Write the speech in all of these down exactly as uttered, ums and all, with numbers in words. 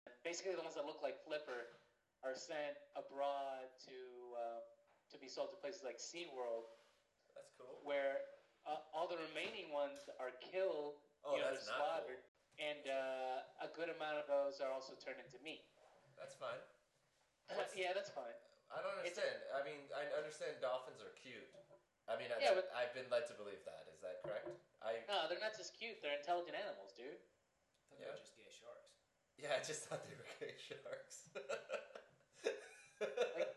Basically, the ones that look like Flipper are sent abroad to uh, to be sold to places like SeaWorld. That's cool. Where uh, all the remaining ones are killed. Oh, you know, that's they're not slaughtered, cool. and uh, a good amount of those are also turned into meat. That's fine. Yeah, that's fine. I don't understand. It's, I mean, I understand dolphins are cute. I mean, yeah, I've, but, I've been led to believe that. Is that correct? I No, they're not just cute. They're intelligent animals, dude. I thought yeah. they were just gay sharks. Yeah, I just thought they were gay sharks. like,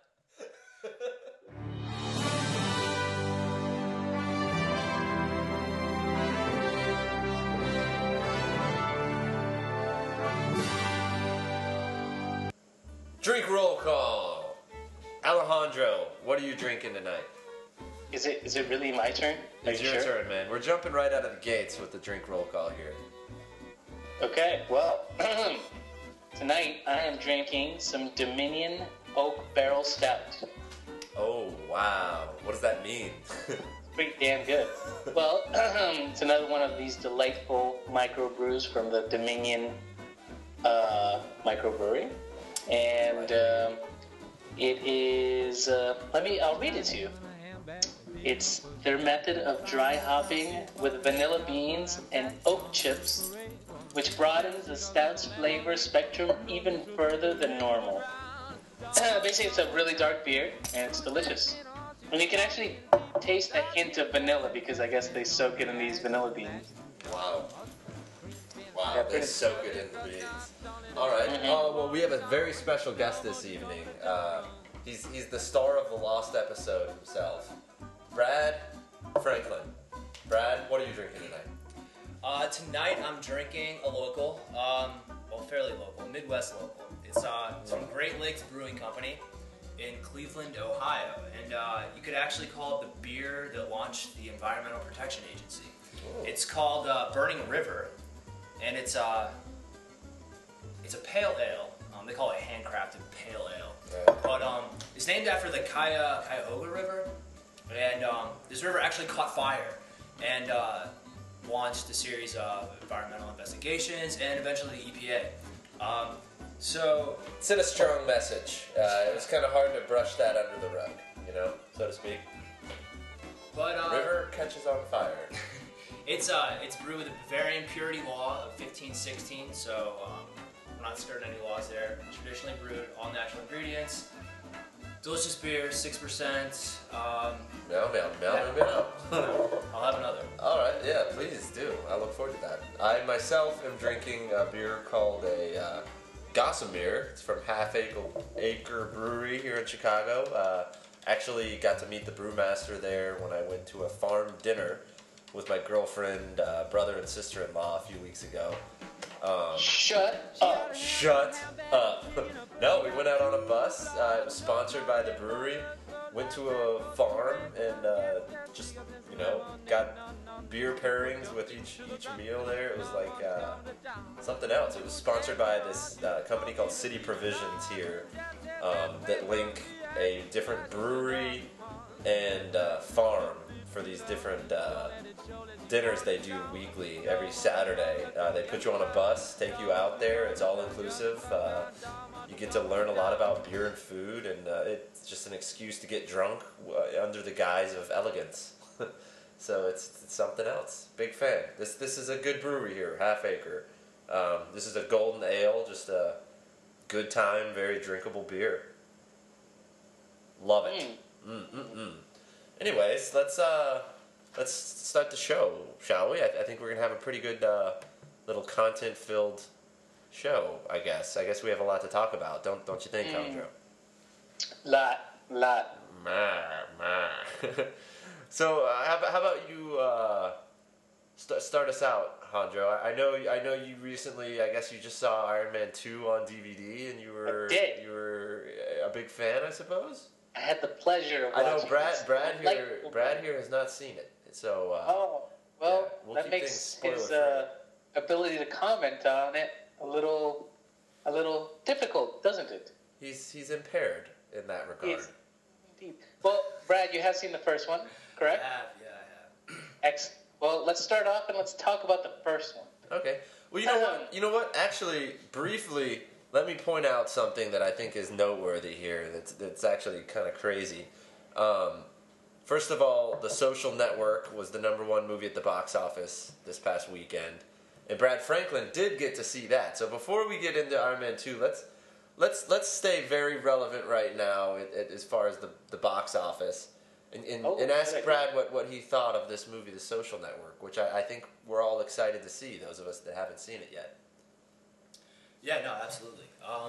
Drink roll call. Alejandro, what are you drinking tonight? Is it is it really my turn? Are it's you your sure? turn, man. We're jumping right out of the gates with the drink roll call here. Okay, well, tonight I am drinking some Dominion Oak Barrel Stout. Oh, wow. What does that mean? Pretty damn good. Well, it's another one of these delightful microbrews from the Dominion uh, microbrewery. And um, it is, uh, let me, I'll read it to you. It's their method of dry hopping with vanilla beans and oak chips, which broadens the stout's flavor spectrum even further than normal. Basically, it's a really dark beer, and it's delicious. And you can actually taste a hint of vanilla because I guess they soak it in these vanilla beans. Wow. Wow, yeah, they soak it in the beans. All right. Mm-hmm. Uh, well, we have a very special guest this evening. Uh, he's he's the star of the Lost episode himself, Brad Franklin. Brad, what are you drinking tonight? Uh, tonight I'm drinking a local, um, well, fairly local, Midwest local. It's uh, from Great Lakes Brewing Company in Cleveland, Ohio, and uh, you could actually call it the beer that launched the Environmental Protection Agency. Ooh. It's called uh, Burning River, and it's uh, it's a pale ale. Um, they call it handcrafted pale ale, yeah. but um, it's named after the Cuya, Cuyahoga River, and um, this river actually caught fire, and uh, launched a series of environmental investigations and eventually the E P A. Um, so it's in a strong message. Uh, it was kind of hard to brush that under the rug, you know, so to speak. But uh, river catches on fire. it's uh, it's brewed with the Bavarian Purity Law of fifteen sixteen, so um, we're not skirting any laws there. Traditionally brewed, all natural ingredients. Delicious beer, six percent. Um, meow, meow, meow, meow, meow. I'll have another. All right, yeah, please do. I look forward to that. I myself am drinking a beer called a uh, Gossamer. It's from Half Acre, Acre Brewery here in Chicago. Uh, actually got to meet the brewmaster there when I went to a farm dinner with my girlfriend, uh, brother, and sister-in-law a few weeks ago. Um, Shut up. Shut up. No, we went out on a bus. Uh, it was sponsored by the brewery. Went to a farm and uh, just, you know, got beer pairings with each each meal there. It was like uh, something else. It was sponsored by this uh, company called City Provisions here um, that link a different brewery and uh, farm for these different uh, dinners they do weekly every Saturday. Uh, they put you on a bus, take you out there. It's all inclusive. Uh, you get to learn a lot about beer and food, and uh, it's just an excuse to get drunk uh, under the guise of elegance. So it's, it's something else. Big fan. This this is a good brewery here, Half Acre. Um, this is a golden ale, just a good time, very drinkable beer. Love it. Mm. Mm-mm-mm. Anyways, let's uh, let's start the show, shall we? I, I think we're gonna have a pretty good uh, little content-filled show. I guess. I guess we have a lot to talk about. Don't don't you think, mm. Alejandro? Lot, lot. Ma, ma. So, uh, how, about, how about you uh, st- start us out, Alejandro? I, I know I know you recently. I guess you just saw Iron Man two on D V D, and you were I did. you were a big fan, I suppose. I had the pleasure of I know watching Brad. this. Brad here. Like, Brad here has not seen it, so. Uh, oh well, yeah, we'll that keep makes things his spoiler-free. uh, ability to comment on it a little, a little difficult, doesn't it? He's he's impaired in that regard. Yes, indeed. Well, Brad, you have seen the first one, correct? I have, yeah, I have. Excellent. Well, let's start off and let's talk about the first one. Okay. Well, you know what? You know what? Actually, briefly, let me point out something that I think is noteworthy here. That's that's actually kind of crazy. Um, first of all, The Social Network was the number one movie at the box office this past weekend, and Brad Franklin did get to see that. So before we get into Iron Man two, let's let's let's stay very relevant right now at, at, as far as the the box office. And, and, Oh, and ask good Brad idea. what, what he thought of this movie, The Social Network, which I, I think we're all excited to see, those of us that haven't seen it yet. Yeah, no, absolutely. Um,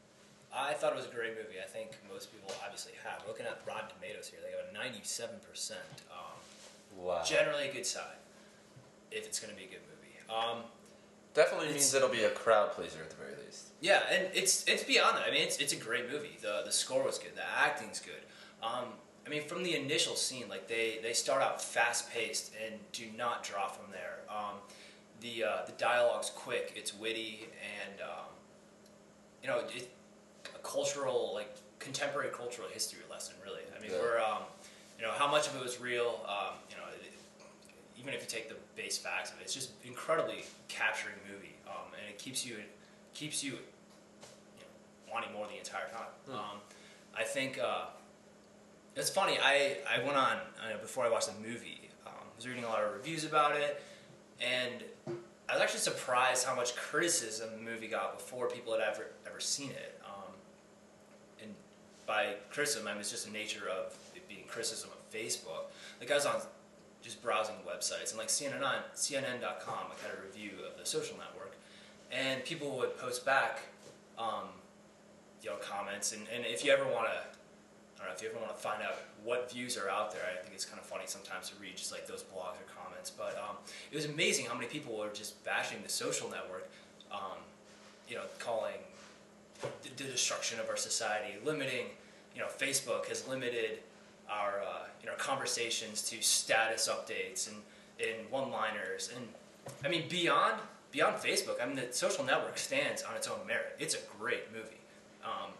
I thought it was a great movie. I think most people obviously have. Looking at Rotten Tomatoes here, they have a ninety-seven percent. Um, Wow. generally a good sign if it's going to be a good movie. Um, Definitely It's- means it'll be a crowd pleaser at the very least. yeah, and it's it's beyond that. I mean, it's it's a great movie. The the score was good. The acting's good. Um, I mean, from the initial scene, like they, they start out fast paced and do not drop from there. Um, the uh, the dialogue's quick. It's witty and um, you know it, a cultural like contemporary cultural history lesson. Really, I mean, Yeah. we're um, you know how much of it was real. Um, you know, it, even if you take the base facts of it, it's just incredibly capturing movie, um, and it keeps you keeps you, you know, wanting more the entire time. Hmm. Um, I think. Uh, It's funny. I, I went on uh, before I watched the movie. Um, I was reading a lot of reviews about it, and I was actually surprised how much criticism the movie got before people had ever ever seen it. Um, and by criticism, I mean it's just the nature of it being criticism of Facebook. Like I was on just browsing websites, and like C N N, C N N dot com, like had a review of The Social Network, and people would post back, um, you know, comments. And, and if you ever want to. I don't know if you ever want to find out what views are out there. I think it's kind of funny sometimes to read just like those blogs or comments. But um, it was amazing how many people were just bashing The Social Network, um, you know, calling the, the destruction of our society, limiting, you know, Facebook has limited our, uh, you know, conversations to status updates and, and one-liners. And I mean, beyond beyond Facebook, I mean, The Social Network stands on its own merit. It's a great movie. Um,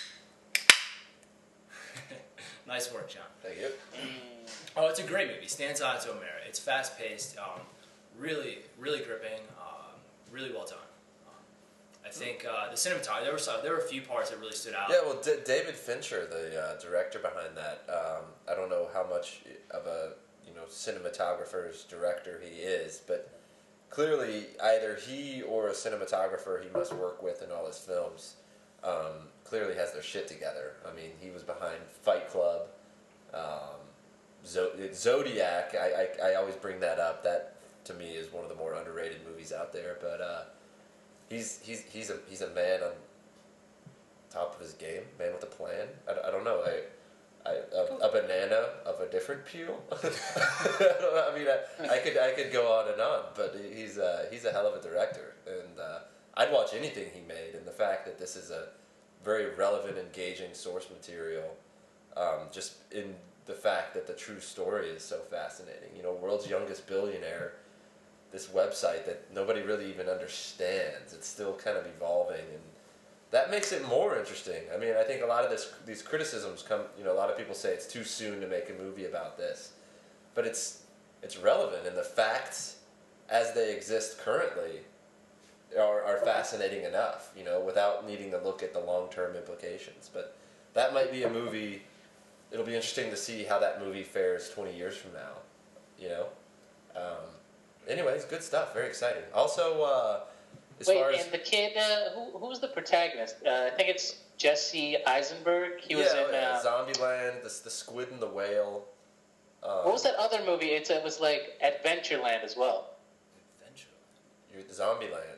Nice work, John. Thank you. Oh, it's a great movie. Stands on its own merit. It's fast-paced, um, really, really gripping, um, really well done. Um, I think uh, the cinematography. There were some, there were a few parts that really stood out. Yeah, well, D- David Fincher, the uh, director behind that, um, I don't know how much of a you know cinematographer's director he is, but clearly either he or a cinematographer he must work with in all his films um, clearly has their shit together. I mean, he was behind Fight Club, um, Zodiac. I, I I always bring that up. That to me is one of the more underrated movies out there. But uh, he's he's he's a he's a man on top of his game, man with a plan. I, I don't know. I, I a, a banana of a different peel. I, don't know, I mean, I, I could I could go on and on, but he's uh, he's a hell of a director, and uh, I'd watch anything he made. And the fact that this is a very relevant, engaging source material, um, just in the fact that the true story is so fascinating. You know, World's Youngest Billionaire, this website that nobody really even understands. It's still kind of evolving, and that makes it more interesting. I mean, I think a lot of this, these criticisms come, you know, a lot of people say it's too soon to make a movie about this, but it's it's relevant, and the facts as they exist currently are, are fascinating enough, you know, without needing to look at the long-term implications. But that might be a movie. It'll be interesting to see how that movie fares twenty years from now, you know. Um, anyways, good stuff. Very exciting. Also, uh, as Wait, far as and the kid, uh, who who's the protagonist? Uh, I think it's Jesse Eisenberg. He was yeah, in. yeah, Uh, Zombieland, the the Squid and the Whale. Um, what was that other movie? It's, it was like Adventureland as well. Adventure. You're Zombieland.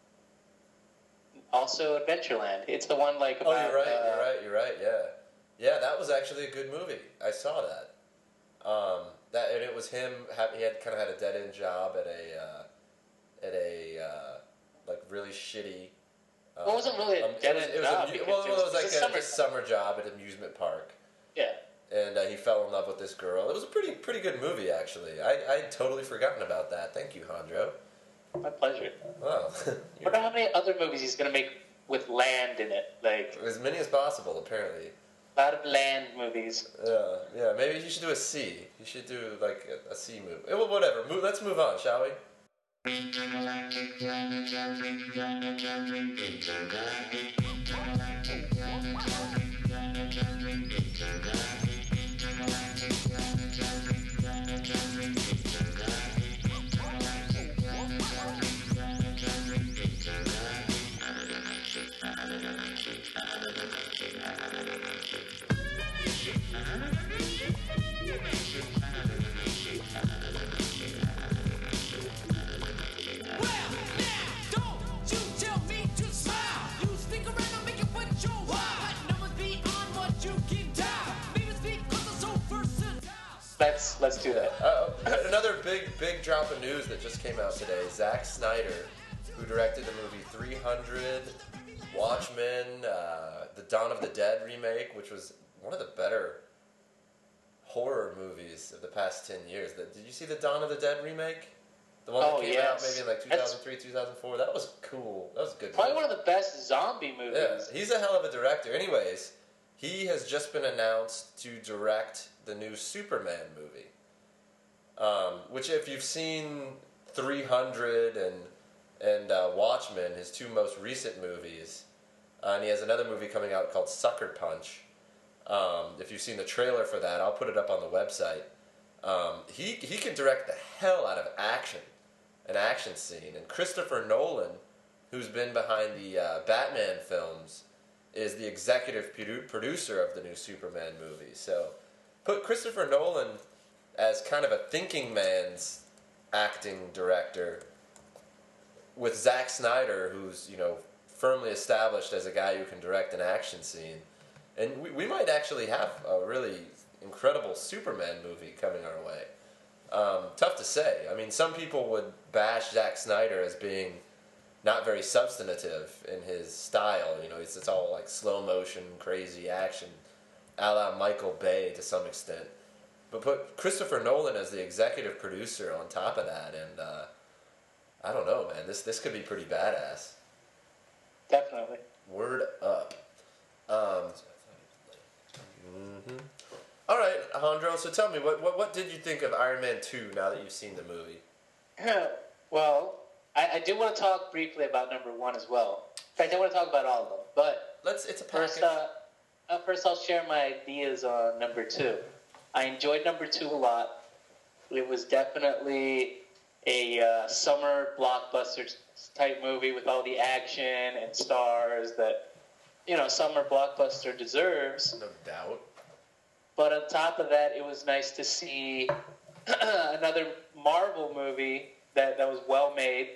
Also Adventureland. It's the one like Oh, about. you're right. uh, you're right. You're right. Yeah, yeah. That was actually a good movie. I saw that. Um, that and it was him. ha- He had kind of had a dead end job at a uh, at a uh, like really shitty. Uh, Well, it wasn't really a um, it dead-end was- it was job mu- because well, it it was- was it like was a a, summer a summer job at an amusement park. Yeah. And uh, he fell in love with this girl. It was a pretty pretty good movie, actually. I I'd totally forgotten about that. Thank you, Hondro. My pleasure. Wow. I wonder how many other movies he's gonna make with land in it. Like As many as possible, apparently. a lot of land movies. Yeah, yeah. Maybe he should do a C. He should do like a, a C movie. Eh, well, whatever. Move, let's move on, shall we? Let's let's do that. Uh, another big, big drop of news that just came out today. Zack Snyder, who directed the movie three hundred, Watchmen, uh, the Dawn of the Dead remake, which was one of the better horror movies of the past ten years. The, did you see the Dawn of the Dead remake? The one Oh, that came yes. out maybe in like two thousand three, two thousand four? That was cool. That was a good. Probably movie. one of the best zombie movies. Yeah, he's a hell of a director. Anyways, he has just been announced to direct the new Superman movie. Um, which, if you've seen three hundred and and uh, Watchmen, his two most recent movies, uh, and he has another movie coming out called Sucker Punch. Um, if you've seen the trailer for that, I'll put it up on the website. Um, he he can direct the hell out of action, an action scene. And Christopher Nolan, who's been behind the uh, Batman films, is the executive produ- producer of the new Superman movie. So put Christopher Nolan as kind of a thinking man's acting director with Zack Snyder, who's, you know, firmly established as a guy who can direct an action scene. And we, we might actually have a really incredible Superman movie coming our way. Um, tough to say. I mean, some people would bash Zack Snyder as being not very substantive in his style. You know, it's, it's all like slow motion, crazy action, a la Michael Bay to some extent. But put Christopher Nolan as the executive producer on top of that, and uh, I don't know, man. This this could be pretty badass. Definitely. Word up. Um, mm-hmm. All right, Alejandro. So tell me, what, what what did you think of Iron Man two now that you've seen the movie? Well, I, I do want to talk briefly about number one as well. In fact, I want to talk about all of them. But Let's. It's a package. first, uh, uh, first I'll share my ideas on number two. I enjoyed number two a lot. It was definitely a uh, summer blockbuster type movie with all the action and stars that, you know, summer blockbuster deserves. No doubt. But on top of that, it was nice to see another Marvel movie that, that was well made,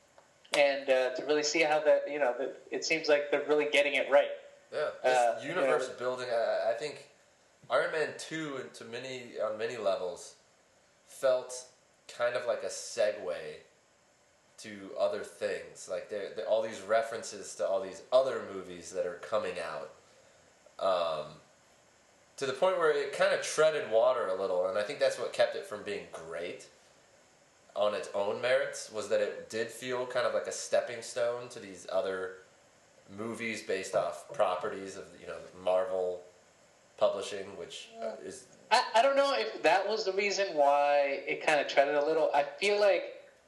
and uh, to really see how that, you know, the, it seems like they're really getting it right. Yeah, this Uh, universe you know, building. I, I think Iron Man two, to many on many levels, felt kind of like a segue to other things. Like there, there, all these references to all these other movies that are coming out. Um, to the point where it kind of treaded water a little, and I think that's what kept it from being great on its own merits, was that it did feel kind of like a stepping stone to these other movies based off properties of, you know, Marvel Publishing, which uh, is... I, I don't know if that was the reason why it kind of treaded a little. I feel like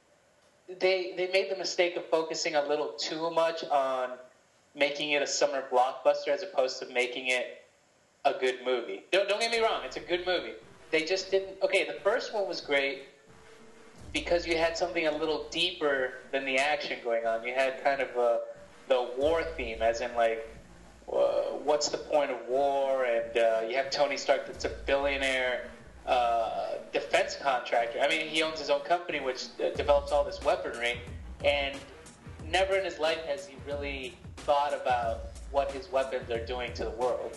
they they made the mistake of focusing a little too much on making it a summer blockbuster as opposed to making it a good movie. Don't, don't get me wrong, it's a good movie. They just didn't... Okay, the first one was great because you had something a little deeper than the action going on. You had kind of a, the war theme, as in, like, uh, what's the point of war? And uh, you have Tony Stark that's a billionaire uh, defense contractor. I mean, he owns his own company, which uh, develops all this weaponry, and never in his life has he really thought about what his weapons are doing to the world.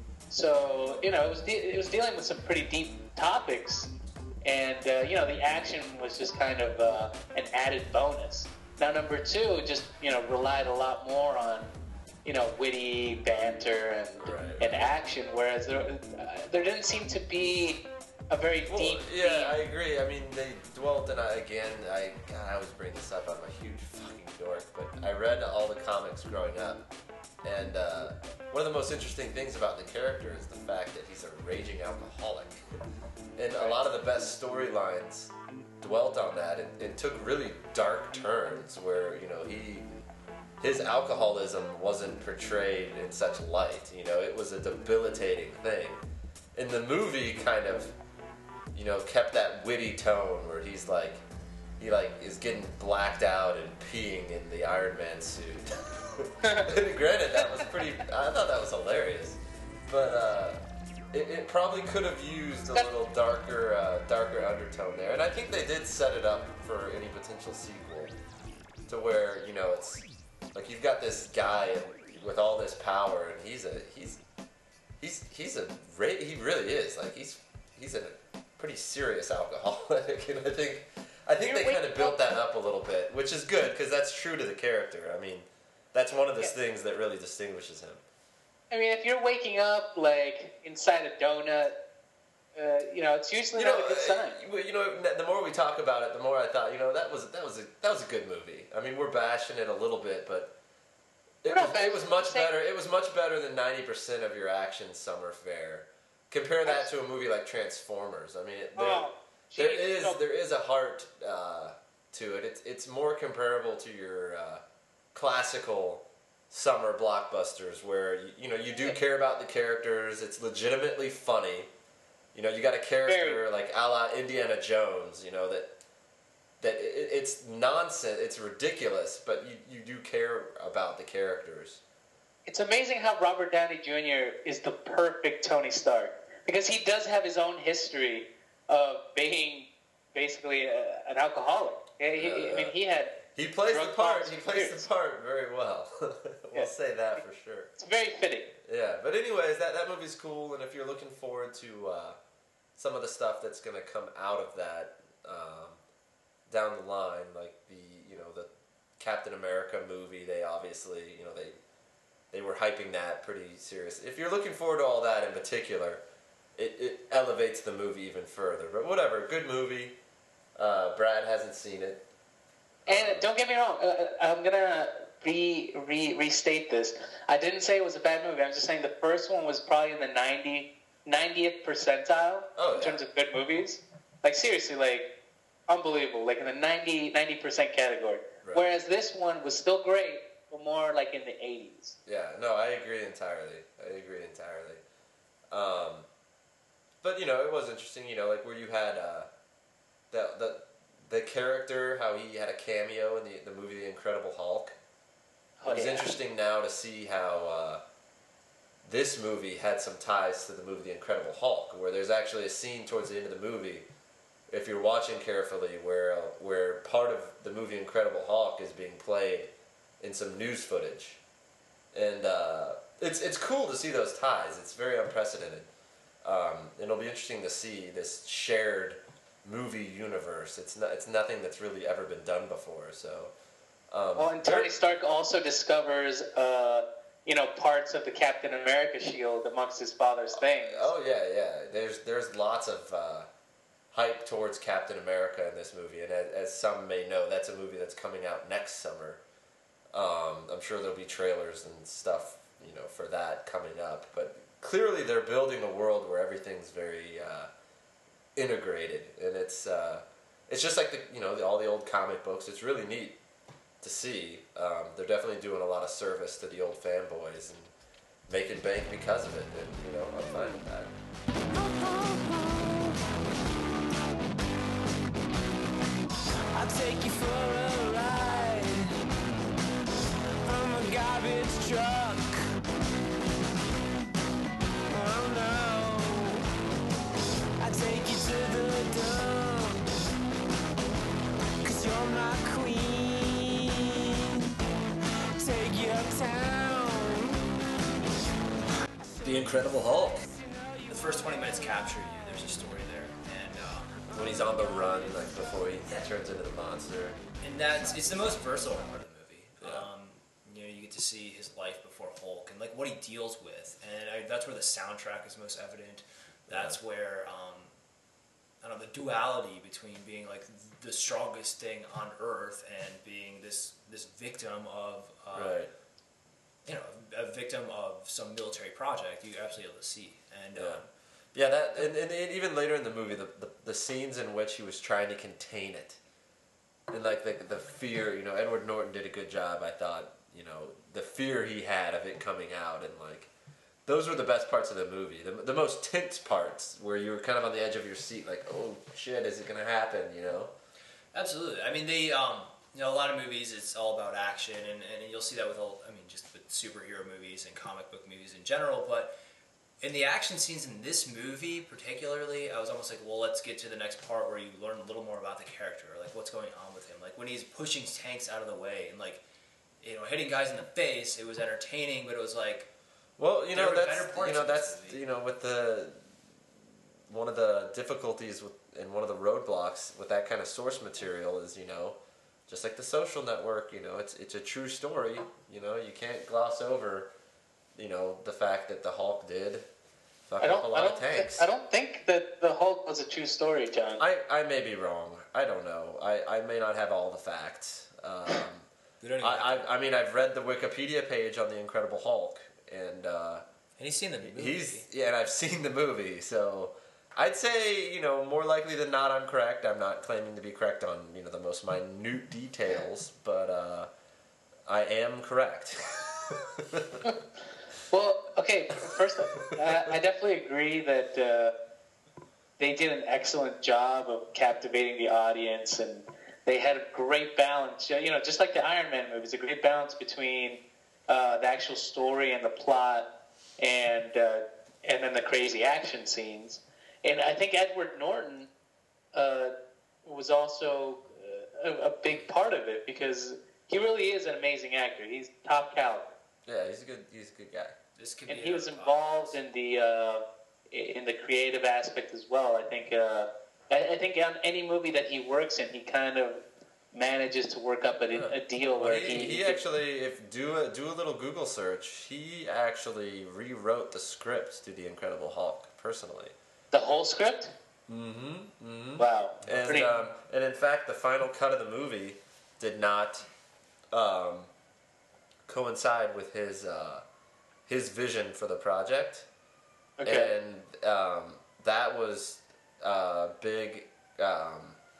So, you know, it was de- it was dealing with some pretty deep topics, and, uh, you know, the action was just kind of uh, an added bonus. Now, number two just, you know, relied a lot more on, you know, witty banter and Right. and action, whereas there, uh, there didn't seem to be a very Well, deep yeah, theme. I agree. I mean, they dwelt, and I, again, I God, I always bring this up. I'm a huge fucking dork, but I read all the comics growing up, And uh, one of the most interesting things about the character is the fact that he's a raging alcoholic. And a lot of the best storylines dwelt on that and, and took really dark turns where, you know, he his alcoholism wasn't portrayed in such light. You know, it was a debilitating thing. And the movie kind of, you know, kept that witty tone where he's like, he like is getting blacked out and peeing in the Iron Man suit. And granted, that was pretty, I thought that was hilarious. But uh, it, it probably could have used a little darker, uh, darker undertone there. And I think they did set it up for any potential sequel to where, you know, it's like you've got this guy with all this power, and he's a he's he's he's a he really is like he's he's a pretty serious alcoholic, and I think I think they kind of built that up a little bit, which is good because that's true to the character. I mean, that's one of the things that really distinguishes him. I mean, if you're waking up like inside a donut, uh, you know, it's usually you not know, a good sign. You know, the more we talk about it, the more I thought, you know, that was that was a that was a good movie. I mean, we're bashing it a little bit, but it was, it was much better. It was much better than ninety percent of your action summer fare. Compare that to a movie like Transformers. I mean, it, there, Oh, there geez, is no. there is a heart uh, to it. It's it's more comparable to your uh, classical summer blockbusters where you, you know you do care about the characters. It's legitimately funny. You know, you got a character Very. like a la Indiana Jones. You know that that it, it's nonsense. It's ridiculous, but you you do care about the characters. It's amazing how Robert Downey Junior is the perfect Tony Stark because he does have his own history of being basically a, an alcoholic. He, Yeah, I mean, yeah. he had. He plays drug the part. problems He for plays years. the part very well. we'll Yeah. say that for sure. It's very fitting. Yeah, but anyways, that, that movie's cool, and if you're looking forward to uh, some of the stuff that's going to come out of that um, down the line, like the you know the Captain America movie, they obviously you know they they were hyping that pretty serious. If you're looking forward to all that in particular, it, it elevates the movie even further. But whatever, good movie. Uh, Brad hasn't seen it. And don't get me wrong, uh, I'm gonna re, re restate this. I didn't say it was a bad movie. I'm just saying the first one was probably in the ninety, ninetieth percentile Oh, in yeah. terms of good movies. Like seriously, like unbelievable. Like in the ninety, ninety percent category. Right. Whereas this one was still great, but more like in the eighties. Yeah, no, I agree entirely. I agree entirely. Um, but you know, it was interesting. You know, like where you had uh, the the the character, how he had a cameo in the the movie The Incredible Hulk. Oh, It was yeah. interesting now to see how uh, this movie had some ties to the movie The Incredible Hulk, where there's actually a scene towards the end of the movie, if you're watching carefully, where uh, where part of the movie Incredible Hulk is being played in some news footage, and uh, it's it's cool to see those ties. It's very unprecedented. Um, and it'll be interesting to see this shared movie universe. It's not, it's nothing that's really ever been done before. So, um, Well, and Tony Stark also discovers, uh, you know, parts of the Captain America shield amongst his father's things. Oh yeah, yeah. There's there's lots of uh, hype towards Captain America in this movie, and as, as some may know, that's a movie that's coming out next summer. Um, I'm sure there'll be trailers and stuff, you know, for that coming up. But clearly, they're building a world where everything's very uh, integrated, and it's uh, it's just like the you know the, all the old comic books. It's really neat to see. Um, they're definitely doing a lot of service to the old fanboys and making bank because of it. And you know, I'm fine with that. I'll take you for a ride. I'm a garbage truck. Oh no. I take you to the dump. Cause you're my queen. Take you uptown. The Incredible Hulk. The first twenty minutes capture you. There's a story there, and um, When he's on the run, like before he turns into the monster. and that's it's the most versatile part of the movie. Yeah. Um, you know, you get to see his life before Hulk and like what he deals with, and I, that's where the soundtrack is most evident. That's Yeah. where um, I don't know the duality between being like the strongest thing on Earth and being this this victim of uh, Right. you know, a victim of some military project, you're absolutely able to see. And Yeah. um, Yeah, that and, and, and even later in the movie, the, the the scenes in which he was trying to contain it, and like the the fear, you know, Edward Norton did a good job. I thought, you know, the fear he had of it coming out, and like those were the best parts of the movie. The the most tense parts, where you were kind of on the edge of your seat, like, oh shit, is it gonna happen? You know? absolutely. I mean, they, um, you know, a lot of movies, it's all about action, and, and you'll see that with all, I mean, just with superhero movies and comic book movies in general, but in the action scenes in this movie particularly, I was almost like, well, let's get to the next part where you learn a little more about the character, like what's going on with him. Like when he's pushing tanks out of the way and like, you know, hitting guys in the face, it was entertaining, but it was like, Well, you know, There were that's better parts you know of this that's movie. you know with the one of the difficulties with and one of the roadblocks with that kind of source material is, you know, just like The Social Network, you know, it's it's a true story. You know, you can't gloss over, you know, the fact that the Hulk did fuck I up don't. a I lot don't. of tanks. Thi- I don't think that the Hulk was a true story, John. I, I may be wrong. I don't know. I, I may not have all the facts. Um, we don't even I, I I mean I've read the Wikipedia page on the Incredible Hulk, and uh, and he's seen the movie. he's yeah, and I've seen the movie, so I'd say, you know, more likely than not I'm correct. I'm not claiming to be correct on, you know, the most minute details, but uh, I am correct. Well, okay. First, I, I definitely agree that uh, they did an excellent job of captivating the audience, and they had a great balance. You know, just like the Iron Man movies, a great balance between uh, the actual story and the plot, and uh, and then the crazy action scenes. And I think Edward Norton uh, was also uh, a, a big part of it because he really is an amazing actor. He's top caliber. Yeah, he's a good he's a good guy. This could And be he was another involved podcast. in the uh, in the creative aspect as well. I think uh, I, I think on any movie that he works in, he kind of manages to work up a, a deal Well, where he, he, he actually, if do a do a little Google search, he actually rewrote the script to the Incredible Hulk personally. the whole script. Mm-hmm. Mm-hmm. Wow, And Pretty- um, and in fact, the final cut of the movie did not um, coincide with his uh, his vision for the project, okay. and um, that was uh, big. Um,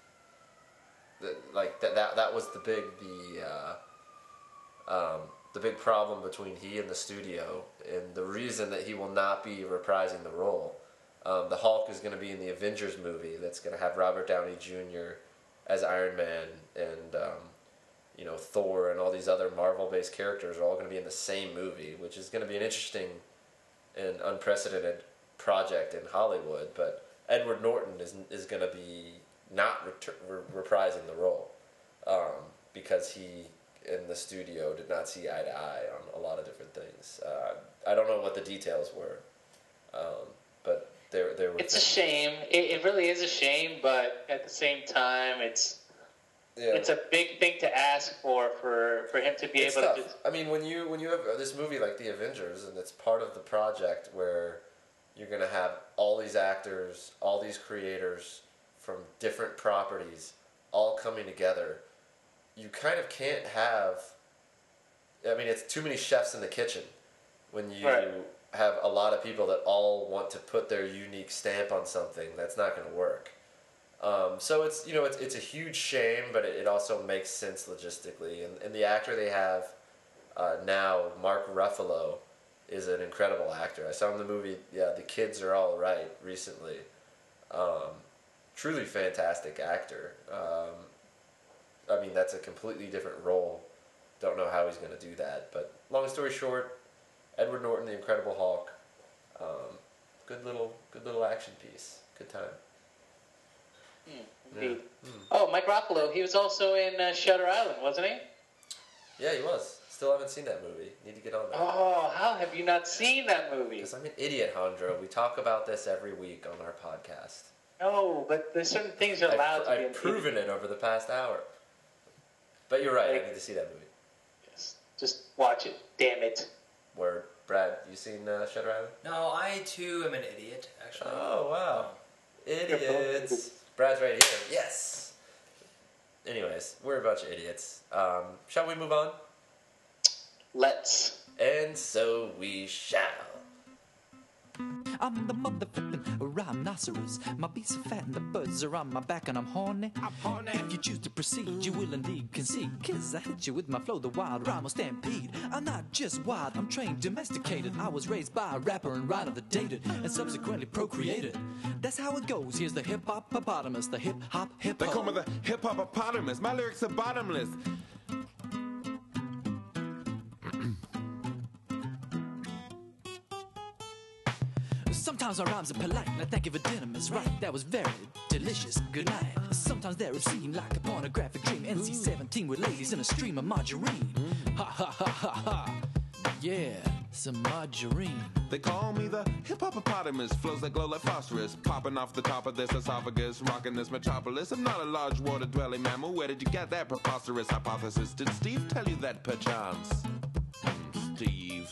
the, like that, that that was the big the uh, um, the big problem between he and the studio, and the reason that he will not be reprising the role. Um, the Hulk is going to be in the Avengers movie that's going to have Robert Downey Junior as Iron Man, and um, you know, Thor and all these other Marvel-based characters are all going to be in the same movie, which is going to be an interesting and unprecedented project in Hollywood. But Edward Norton is is going to be not retur- re- reprising the role um, because he in the studio did not see eye to eye on a lot of different things. Uh, I don't know what the details were, um, but there there were. It's a things. shame. It, it really is a shame, but at the same time, it's Yeah. it's a big thing to ask for for, for him to be It's able tough. to just. I mean, when you when you have this movie like The Avengers, and it's part of the project where you're gonna have all these actors, all these creators from different properties, all coming together. You kind of can't have. I mean, it's too many chefs in the kitchen when you Right. have a lot of people that all want to put their unique stamp on something. That's not going to work. Um, so it's you know it's it's a huge shame, but it, it also makes sense logistically. And, and the actor they have uh, now, Mark Ruffalo, is an incredible actor. I saw him in the movie. Yeah, The Kids Are All Right recently. Um, truly fantastic actor. Um, I mean, that's a completely different role. Don't know how he's going to do that. But long story short, Edward Norton, the Incredible Hulk. Um, good little, good little action piece. Good time. Indeed. Yeah. Oh, Mike Ruffalo. He was also in uh, Shutter Island, wasn't he? Yeah, he was. Still haven't seen that movie. Need to get on that. Oh, how have you not seen that movie? Because I'm an idiot, Hondro. We talk about this every week on our podcast. No, but there's certain things you're allowed I've, to be. I've proven it over the past hour. But you're right. I need to see that movie. Yes. Just watch it. Damn it. Word. Brad, you seen uh, Shutter Island? No, I too am an idiot, actually. Oh, wow. Idiots. Brad's right here. Yes. Anyways, we're a bunch of idiots. Um, shall we move on? Let's. and so we shall. I'm the motherfucking rhinoceros. My beats are fat and the birds are on my back and I'm horny. I'm horny. If you choose to proceed, you will indeed concede. Cause I hit you with my flow, the wild rhyme will stampede. I'm not just wild, I'm trained, domesticated. I was raised by a rapper and writer that dated and subsequently procreated. That's how it goes. Here's the hip-hop hippopotamus, the hip-hop hip They call me the hip-hop hippopotamus. My lyrics are bottomless. Sometimes our rhymes are polite, like thank you for dinner, Miss Right. That was very delicious, good night. Sometimes they're obscene, like a pornographic dream. N C seventeen with ladies in a stream of margarine. Ha ha ha ha ha. Yeah, some margarine. They call me the hip-hop hippopotamus. Flows that glow like phosphorus. Popping off the top of this esophagus. Rocking this metropolis. I'm not a large water-dwelling mammal. Where did you get that preposterous hypothesis? Did Steve tell you that perchance? Hmm, Steve.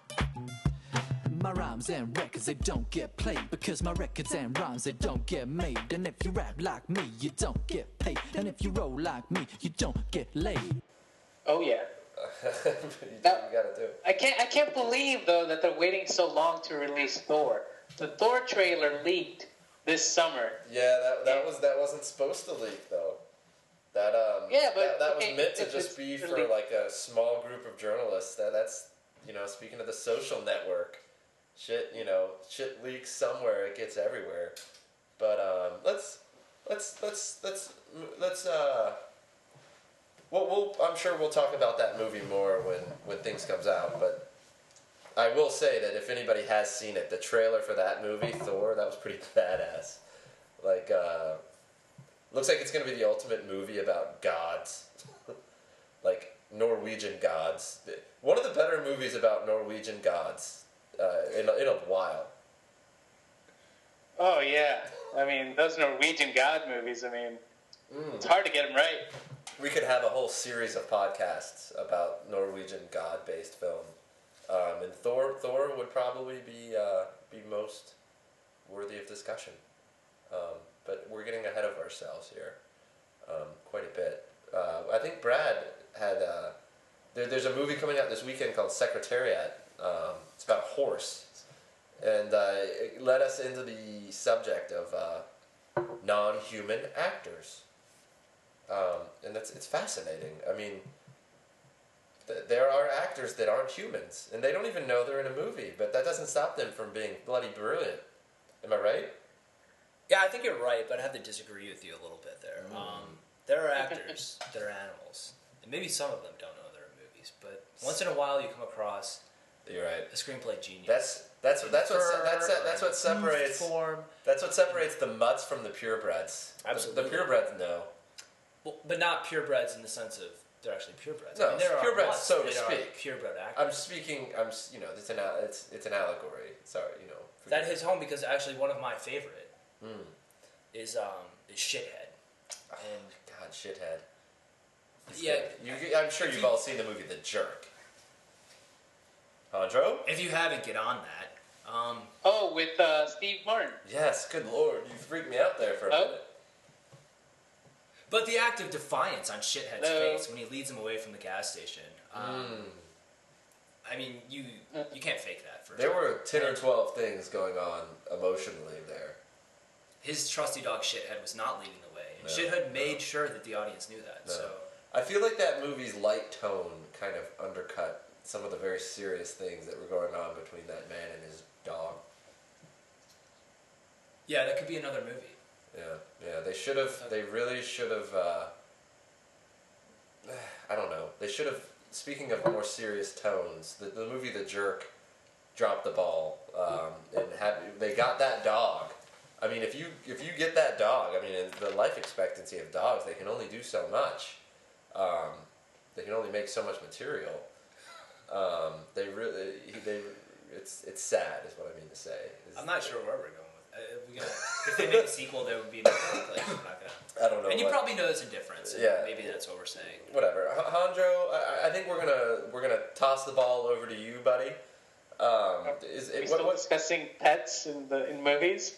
My rhymes and records, they don't get played. Because my records and rhymes, they don't get made. And if you rap like me, you don't get paid. And if you roll like me, you don't get laid. Oh yeah. you, Now- you gotta do. I can't. I can't believe though that they're waiting so long to release Thor. The Thor trailer leaked this summer. Yeah, that that was that wasn't supposed to leak though. That um. Yeah, but that, that okay, was meant to if just it's be for really- like a small group of journalists. That that's you know speaking of the social network, shit you know shit leaks somewhere. It gets everywhere. But um, let's let's let's let's let's uh. Well, we'll, I'm sure we'll talk about that movie more when, when things comes out, but I will say that if anybody has seen it, the trailer for that movie, Thor, that was pretty badass. Like, uh, looks like it's going to be the ultimate movie about gods. Like, Norwegian gods. One of the better movies about Norwegian gods uh, in, a- in a while. Oh yeah. I mean, those Norwegian God movies. I mean, it's hard to get them right. We could have a whole series of podcasts about Norwegian god-based film, um, and Thor. Thor would probably be uh, be most worthy of discussion. Um, but we're getting ahead of ourselves here, um, quite a bit. Uh, I think Brad had. Uh, there, there's a movie coming out this weekend called Secretariat. Um, it's about a horse, and uh, it led us into the subject of uh, non-human actors. Um, and it's it's fascinating. I mean, th- there are actors that aren't humans, and they don't even know they're in a movie, but that doesn't stop them from being bloody brilliant. Am I right? Yeah, I think you're right, but I have to disagree with you a little bit there. Um, there are actors that are animals, and maybe some of them don't know they're in movies, but once in a while you come across You're right. a screenplay genius. That's that's that's what se- that's Fur that's or what separates form. that's what separates the mutts from the purebreds. The- Absolutely. the purebreds know. Well, but not purebreds in the sense of they're actually purebreds. No, I mean, there are purebreds, lots so to that are speak. purebred actors. I'm speaking. I'm s- you know it's an al- it's it's an allegory. Sorry, you know. That forgive hits home because actually one of my favorite me. Mm. is um is Shithead. And God, shithead. It's Yeah, good. You, I'm sure if you've you- all seen the movie The Jerk. Andro? if you haven't, get on that. Um, Oh, with uh, Steve Martin. Yes, good lord. You freaked me out there for a Oh. minute. but the act of defiance on Shithead's No. face when he leads him away from the gas station. Um, I mean, you you can't fake that. For There were ten or twelve things going on emotionally there. his trusty dog Shithead was not leading the way, and No, Shithead made sure that the audience knew that. No. So I feel like that movie's light tone kind of undercut some of the very serious things that were going on between that man and his dog. yeah, that could be another movie. Yeah, yeah. They should have. They really should have. Uh, I don't know. They should have. Speaking of more serious tones, the the movie The Jerk dropped the ball, um, and had they got that dog. I mean, if you if you get that dog, I mean, the life expectancy of dogs, they can only do so much. Um, they can only make so much material. Um, they really. They. It's it's sad, is what I mean to say. Is- I'm not sure where we're going with. Uh, if, we gonna, if they make a sequel, there would be another place. We're not gonna. I don't know. And you what- probably know there's a difference. And Yeah. Maybe that's what we're saying. Whatever, H- Handro. I, I think we're gonna we're gonna toss the ball over to you, buddy. Um, is Are we it, still what, what, discussing pets in the in movies?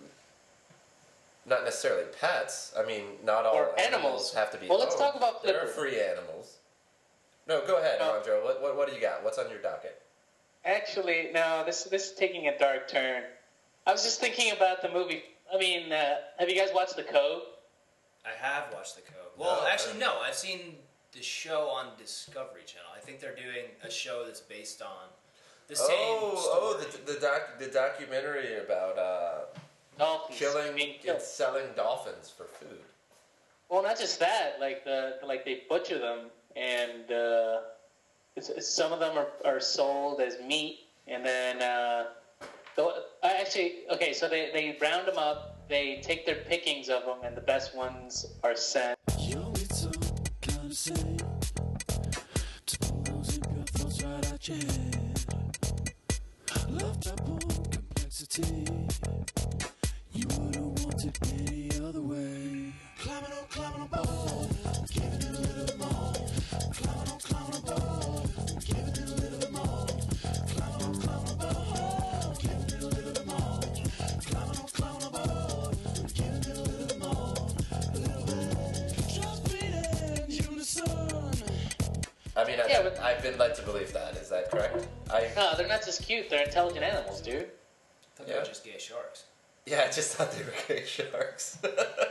not necessarily pets. I mean, not all Or animals. have to be. Well, let's owned. talk about There are Flipper. free animals. No, go ahead, Oh. Andro. What, what what do you got? What's on your docket? Actually, no. This this is taking a dark turn. I was just thinking about the movie. I mean, uh, have you guys watched The Code? I have watched The Code. Well, No, actually, I- no. I've seen the show on Discovery Channel. I think they're doing a show that's based on the same Oh, oh, story. the the doc the documentary about uh, Dolphins killing being and killed. selling dolphins for food. Well, not just that. Like the like they butcher them, and uh, it's, it's- some of them are, are sold as meat, and then uh, the, actually okay. So they they round them up. They take their pickings of them, and the best ones are sent. Yo, it's some kind of say to pull those impure thoughts right out your head. Love top on complexity. You wouldn't want it any other way. Climbing on, climbing on board, giving it a little bit more. Climbing on, climbing on board, giving it a little bit more. Climbing on, climbing on board, giving it a little bit more. Climbing on, climbing on board, giving it a little bit more. A little bit. Just beating unison. I mean, I, Yeah, but- I've been led to believe that. Is that correct? I No, they're not just cute. They're intelligent animals, dude. I thought they Yeah. were just gay sharks. yeah, I just thought they were gay sharks.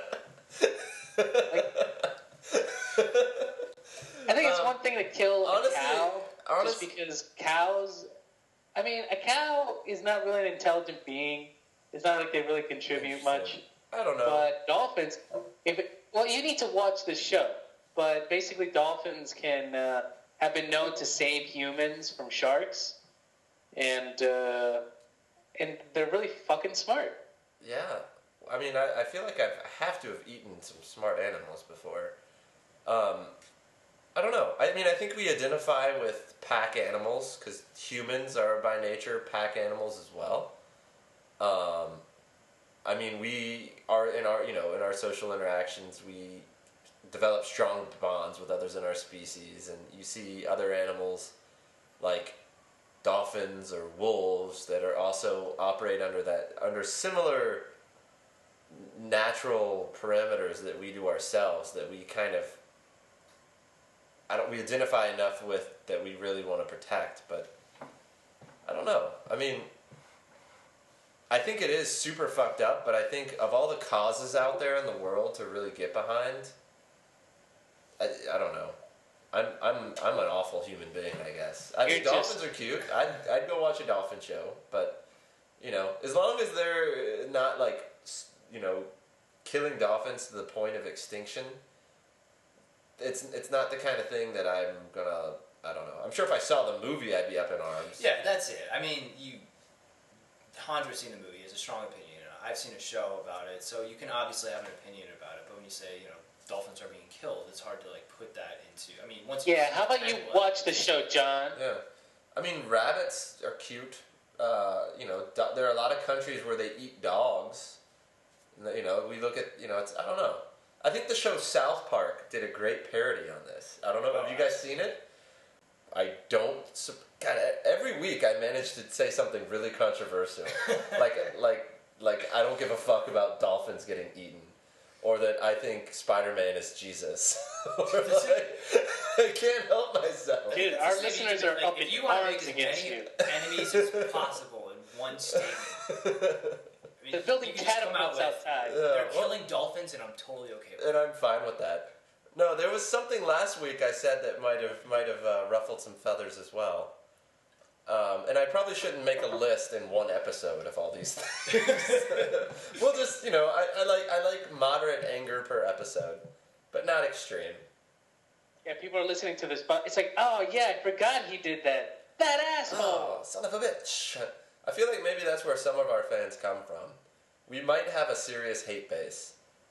I think it's Um, one thing to kill honestly- a cow honest- just because cows. I mean, a cow is not really an intelligent being. It's not like they really contribute much. I don't know. But dolphins, if it, well, you need to watch this show. But basically, dolphins can uh, have been known to save humans from sharks, and uh, and they're really fucking smart. Yeah, I mean, I, I feel like I've, I have to have eaten some smart animals before. Um, I don't know. I mean, I think we identify with pack animals because humans are by nature pack animals as well. Um, I mean, we are in our you know in our social interactions we develop strong bonds with others in our species, and you see other animals like dolphins or wolves that are also operate under that under similar natural parameters that we do ourselves, that we kind of I don't we identify enough with that we really want to protect. But I don't know. I mean, I think it is super fucked up, but I think of all the causes out there in the world to really get behind, I, I don't know. I'm I'm I'm an awful human being, I guess. I think You're dolphins just- are cute. I'd I'd go watch a dolphin show, but you know, as long as they're not like s- you know, killing dolphins to the point of extinction, it's it's not the kind of thing that I'm gonna. I don't know. I'm sure if I saw the movie, I'd be up in arms. Yeah, that's it. I mean, you. Handra's seen the movie, has a strong opinion. I've seen a show about it, so you can obviously have an opinion about it. But when you say, you know, dolphins are being killed, it's hard to like put that into. I mean, once. you Yeah, see how about you Penguin- watch the show, John? Yeah, I mean, rabbits are cute. Uh, you know, do- there are a lot of countries where they eat dogs. And, you know, we look at you know, it's I don't know. I think the show South Park did a great parody on this. I don't know. Have you guys seen it? I don't. sup- God, e- every week I manage to say something really controversial, like like like I don't give a fuck about dolphins getting eaten, or that I think Spider-Man is Jesus. Or like, I can't help myself. Dude, It's our just maybe listeners you- are like, up if in you want to arms make against as you. many enemies as possible in one statement. I mean, They're building you can just come out catapults with, outside. Yeah, They're well- killing dolphins, and I'm totally okay with it. And I'm fine with that. No, there was something last week I said that might have might have uh, ruffled some feathers as well. Um, and I probably shouldn't make a list in one episode of all these things. We'll just, you know, I, I like I like moderate anger per episode, but not extreme. Yeah, people are listening to this, but it's like, oh yeah, I forgot he did that. That asshole. Oh, son of a bitch! I feel like maybe that's where some of our fans come from. We might have a serious hate base.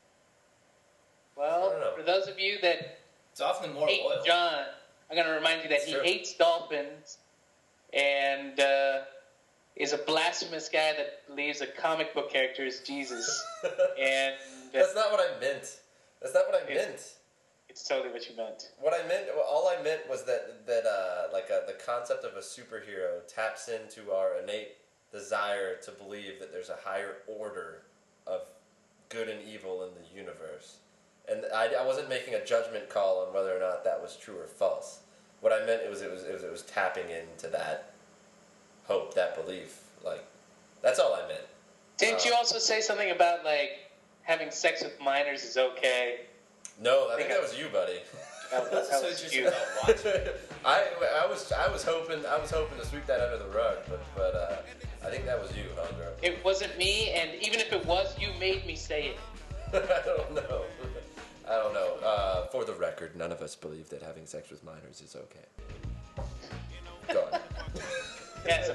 I Well, don't know. for those of you that It's often more hate loyal. John, I'm going to remind you that It's he true. hates dolphins and uh, is a blasphemous guy that believes a comic book character is Jesus. and That's not what I meant. That's not what I Yeah. meant. it's totally what you meant. What I meant, well, all I meant was that that uh, like uh the concept of a superhero taps into our innate desire to believe that there's a higher order of good and evil in the universe, and I, I wasn't making a judgment call on whether or not that was true or false. what I meant it was it was it was it was tapping into that hope, that belief. Like that's all I meant. Didn't Uh, you also say something about like having sex with minors is okay? No, I think think that I- was you, buddy. That, That's that so was interesting you. about watching. I, I was I was hoping I was hoping to sweep that under the rug, but but uh, I think that was you, Alejandro. It wasn't me, and even if it was, you made me say it. I don't know. I don't know. Uh, for the record, none of us believe that having sex with minors is okay. Go on. Yes.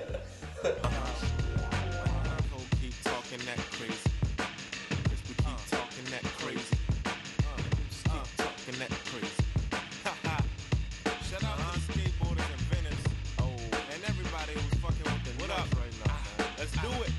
Keep talking that crazy. Yes, we keep talking that crazy. Uh, just keep talking that crazy. Shout out to the skateboarders and Venice. Oh, and everybody who's fucking with the what up right now. Man. Let's do it.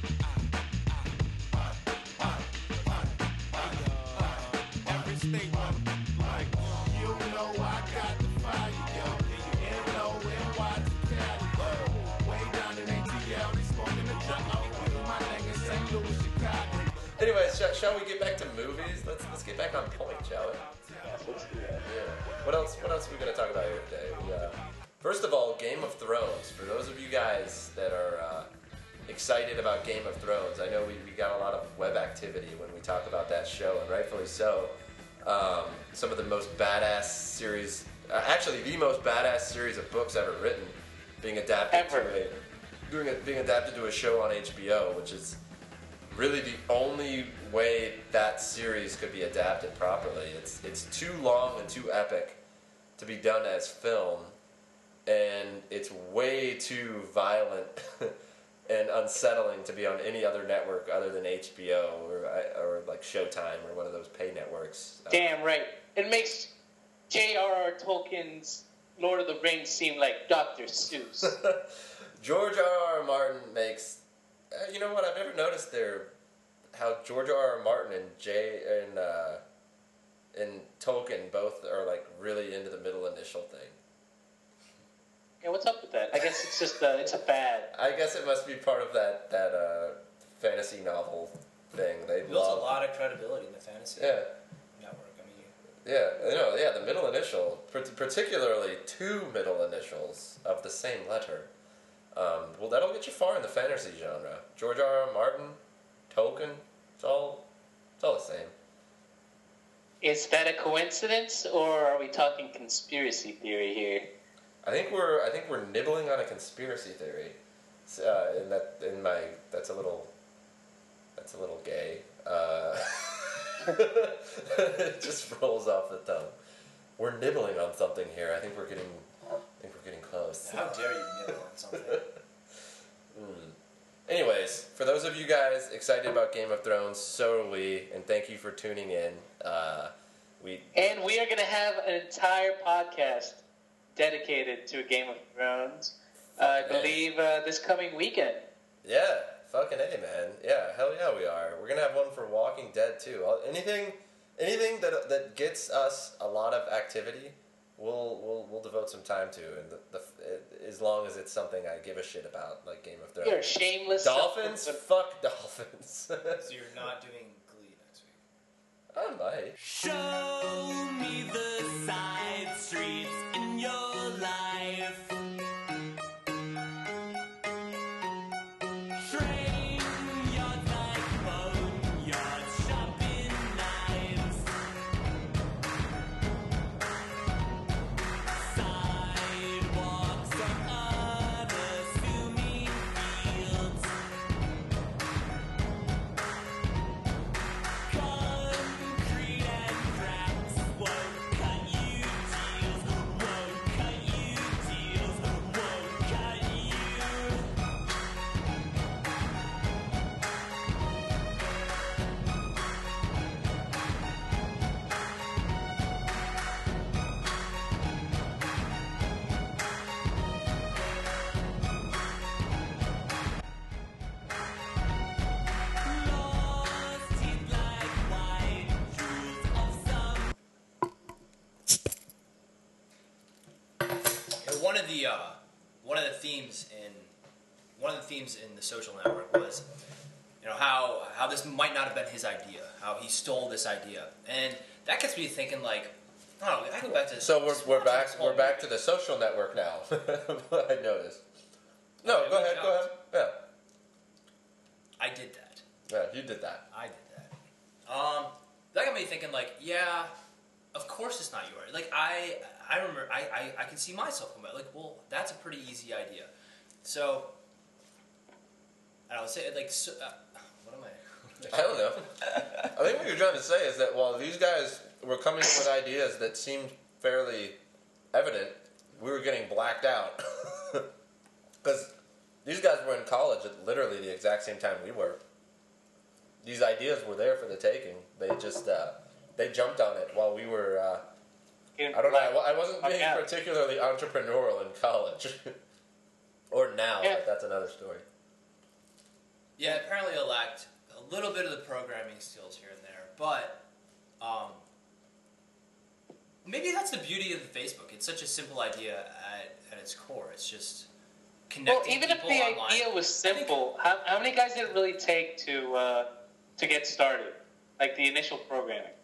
Every state, like you know, I got the fire, yo. N O N Y to Cali, yo. Way down in A T L, they smoking the truck. Oh, my thing in Saint Louis, Chicago. Anyway, sh- shall we get back to movies? Let's let's get back on point, shall we? Yes, let's do that. Yeah. What else? What else are we gonna talk about here today? We, uh, first of all, Game of Thrones. For those of you guys that are uh, excited about Game of Thrones, I know we, we got a lot of web activity when we talk about that show, and rightfully so. Um, some of the most badass series, uh, actually the most badass series of books ever written, being adapted Ever. to a, doing a, being adapted to a show on H B O, which is really the only way that series could be adapted properly. It's it's too long and too epic to be done as film, and it's way too violent and unsettling to be on any other network other than H B O or or like Showtime or one of those pay networks. Damn right. It makes J R R. Tolkien's Lord of the Rings seem like Doctor Seuss. George R. R. Martin makes. Uh, you know what? I've never noticed there how George R. R. Martin and J and uh, and Tolkien both are like really into the middle initial thing. Yeah, what's up with that? I guess it's just uh, it's a fad. I guess it must be part of that that uh, fantasy novel thing. They It builds love. a lot of credibility in the fantasy Yeah, network. I mean, yeah, you know, yeah. The middle initial, part- particularly two middle initials of the same letter. Um, well, that'll get you far in the fantasy genre. George R. R. Martin, Tolkien, it's all, it's all the same. Is that a coincidence, or are we talking conspiracy theory here? I think we're, I think we're nibbling on a conspiracy theory. Uh, and that, in my, that's a little, that's a little gay. Uh, it just rolls off the tongue. We're nibbling on something here. I think we're getting, I think we're getting close. how dare you nibble on something? Mm. Anyways, for those of you guys excited about Game of Thrones, so are we, and thank you for tuning in. Uh, we And we are going to have an entire podcast dedicated to Game of Thrones. Uh, I Fucking A. believe uh, this coming weekend. yeah, fucking A, man. Yeah, hell yeah, we are. We're gonna have one for Walking Dead too. All- Anything, anything that that gets us a lot of activity, we'll we'll we'll devote some time to, and the, the as long as it's something I give a shit about, like Game of Thrones. You're a shameless. Dolphins, fuck dolphins. So you're not doing Glee next week. I might. Show me the side streets in your life. Train yards like bone yards, shopping knives. Sidewalks on unassuming fields. Concrete and cracks won't cut you deals, won't cut you deals, won't cut you. Lost teeth like white jewels of some. And one of the uh, one of the themes in one of the themes in the Social Network was, you know, how how this might not have been his idea, how he stole this idea, and that gets me thinking, like, Oh, I go back to. So we're we're back sports we're and back to the social network now. I noticed. No, Okay, go we ahead, go ahead. jumped. Yeah, I did that. yeah, you did that. I did that. Um, that got me thinking. Like, yeah, of course it's not yours. Like, I, I remember, I, I, I can see myself going back. Like, well, that's a pretty easy idea. So, I would say, like, so, uh, what am I? I don't know. I think what you're trying to say is that while these guys were coming up with ideas that seemed fairly evident, we were getting blacked out. Because these guys were in college at literally the exact same time we were. These ideas were there for the taking. They just, uh, they jumped on it while we were, uh, I don't know, I, I wasn't being Yeah. particularly entrepreneurial in college. Or now, Yeah. but that's another story. Yeah, apparently I lacked a little bit of the programming skills here and there, but um, maybe that's the beauty of the Facebook. It's such a simple idea at, at its core. It's just Well, connecting even if people the online. idea was simple, how, how many guys did it really take to uh, to get started? Like the initial programming.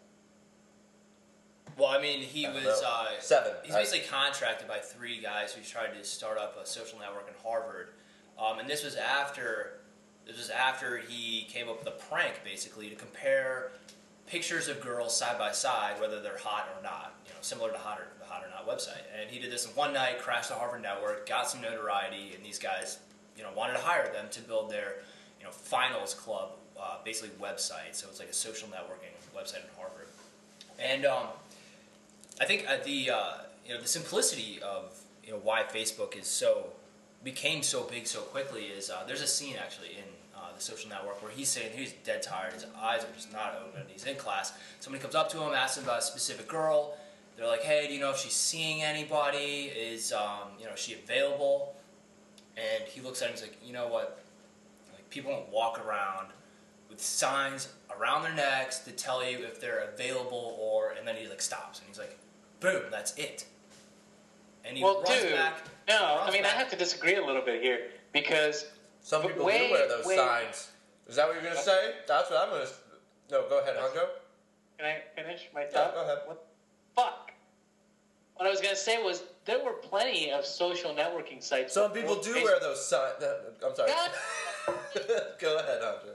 Well, I mean, he I don't was know. uh, Seven. He's I- basically contracted by three guys who tried to start up a social network in Harvard, um, and this was after this was after he came up with a prank, basically, to compare pictures of girls side by side, whether they're hot or not. You know, similar to hot or the Hot or Not website. And he did this in one night, crashed the Harvard network, got some notoriety, and these guys, you know, wanted to hire them to build their, you know, finals club, uh, basically website. So it's like a social networking website in Harvard, and um. I think uh, the uh, you know the simplicity of you know why Facebook is so became so big so quickly is uh, there's a scene actually in uh, the Social Network where he's saying he's dead tired, his eyes are just not open, he's in class. Somebody comes up to him, asks him about a specific girl. They're like, "Hey, do you know if she's seeing anybody? Is um, you know is she available?" And he looks at him, he's like, "You know what? Like people don't walk around with signs around their necks to tell you if they're available or," and then he like stops and he's like, boom, that's it. And he Well, runs dude, back. no, runs I mean I back. have to disagree a little bit here because Some But people wait, do wear those wait. signs. Is that what you're going to say? That's what I'm going to... No, go ahead, Hanjo. can I finish my Yeah, thought? go ahead. What the fuck? What I was gonna say was there were plenty of social networking sites. Some people do Facebook- wear those signs. I'm sorry. God. Go ahead, Hanjo.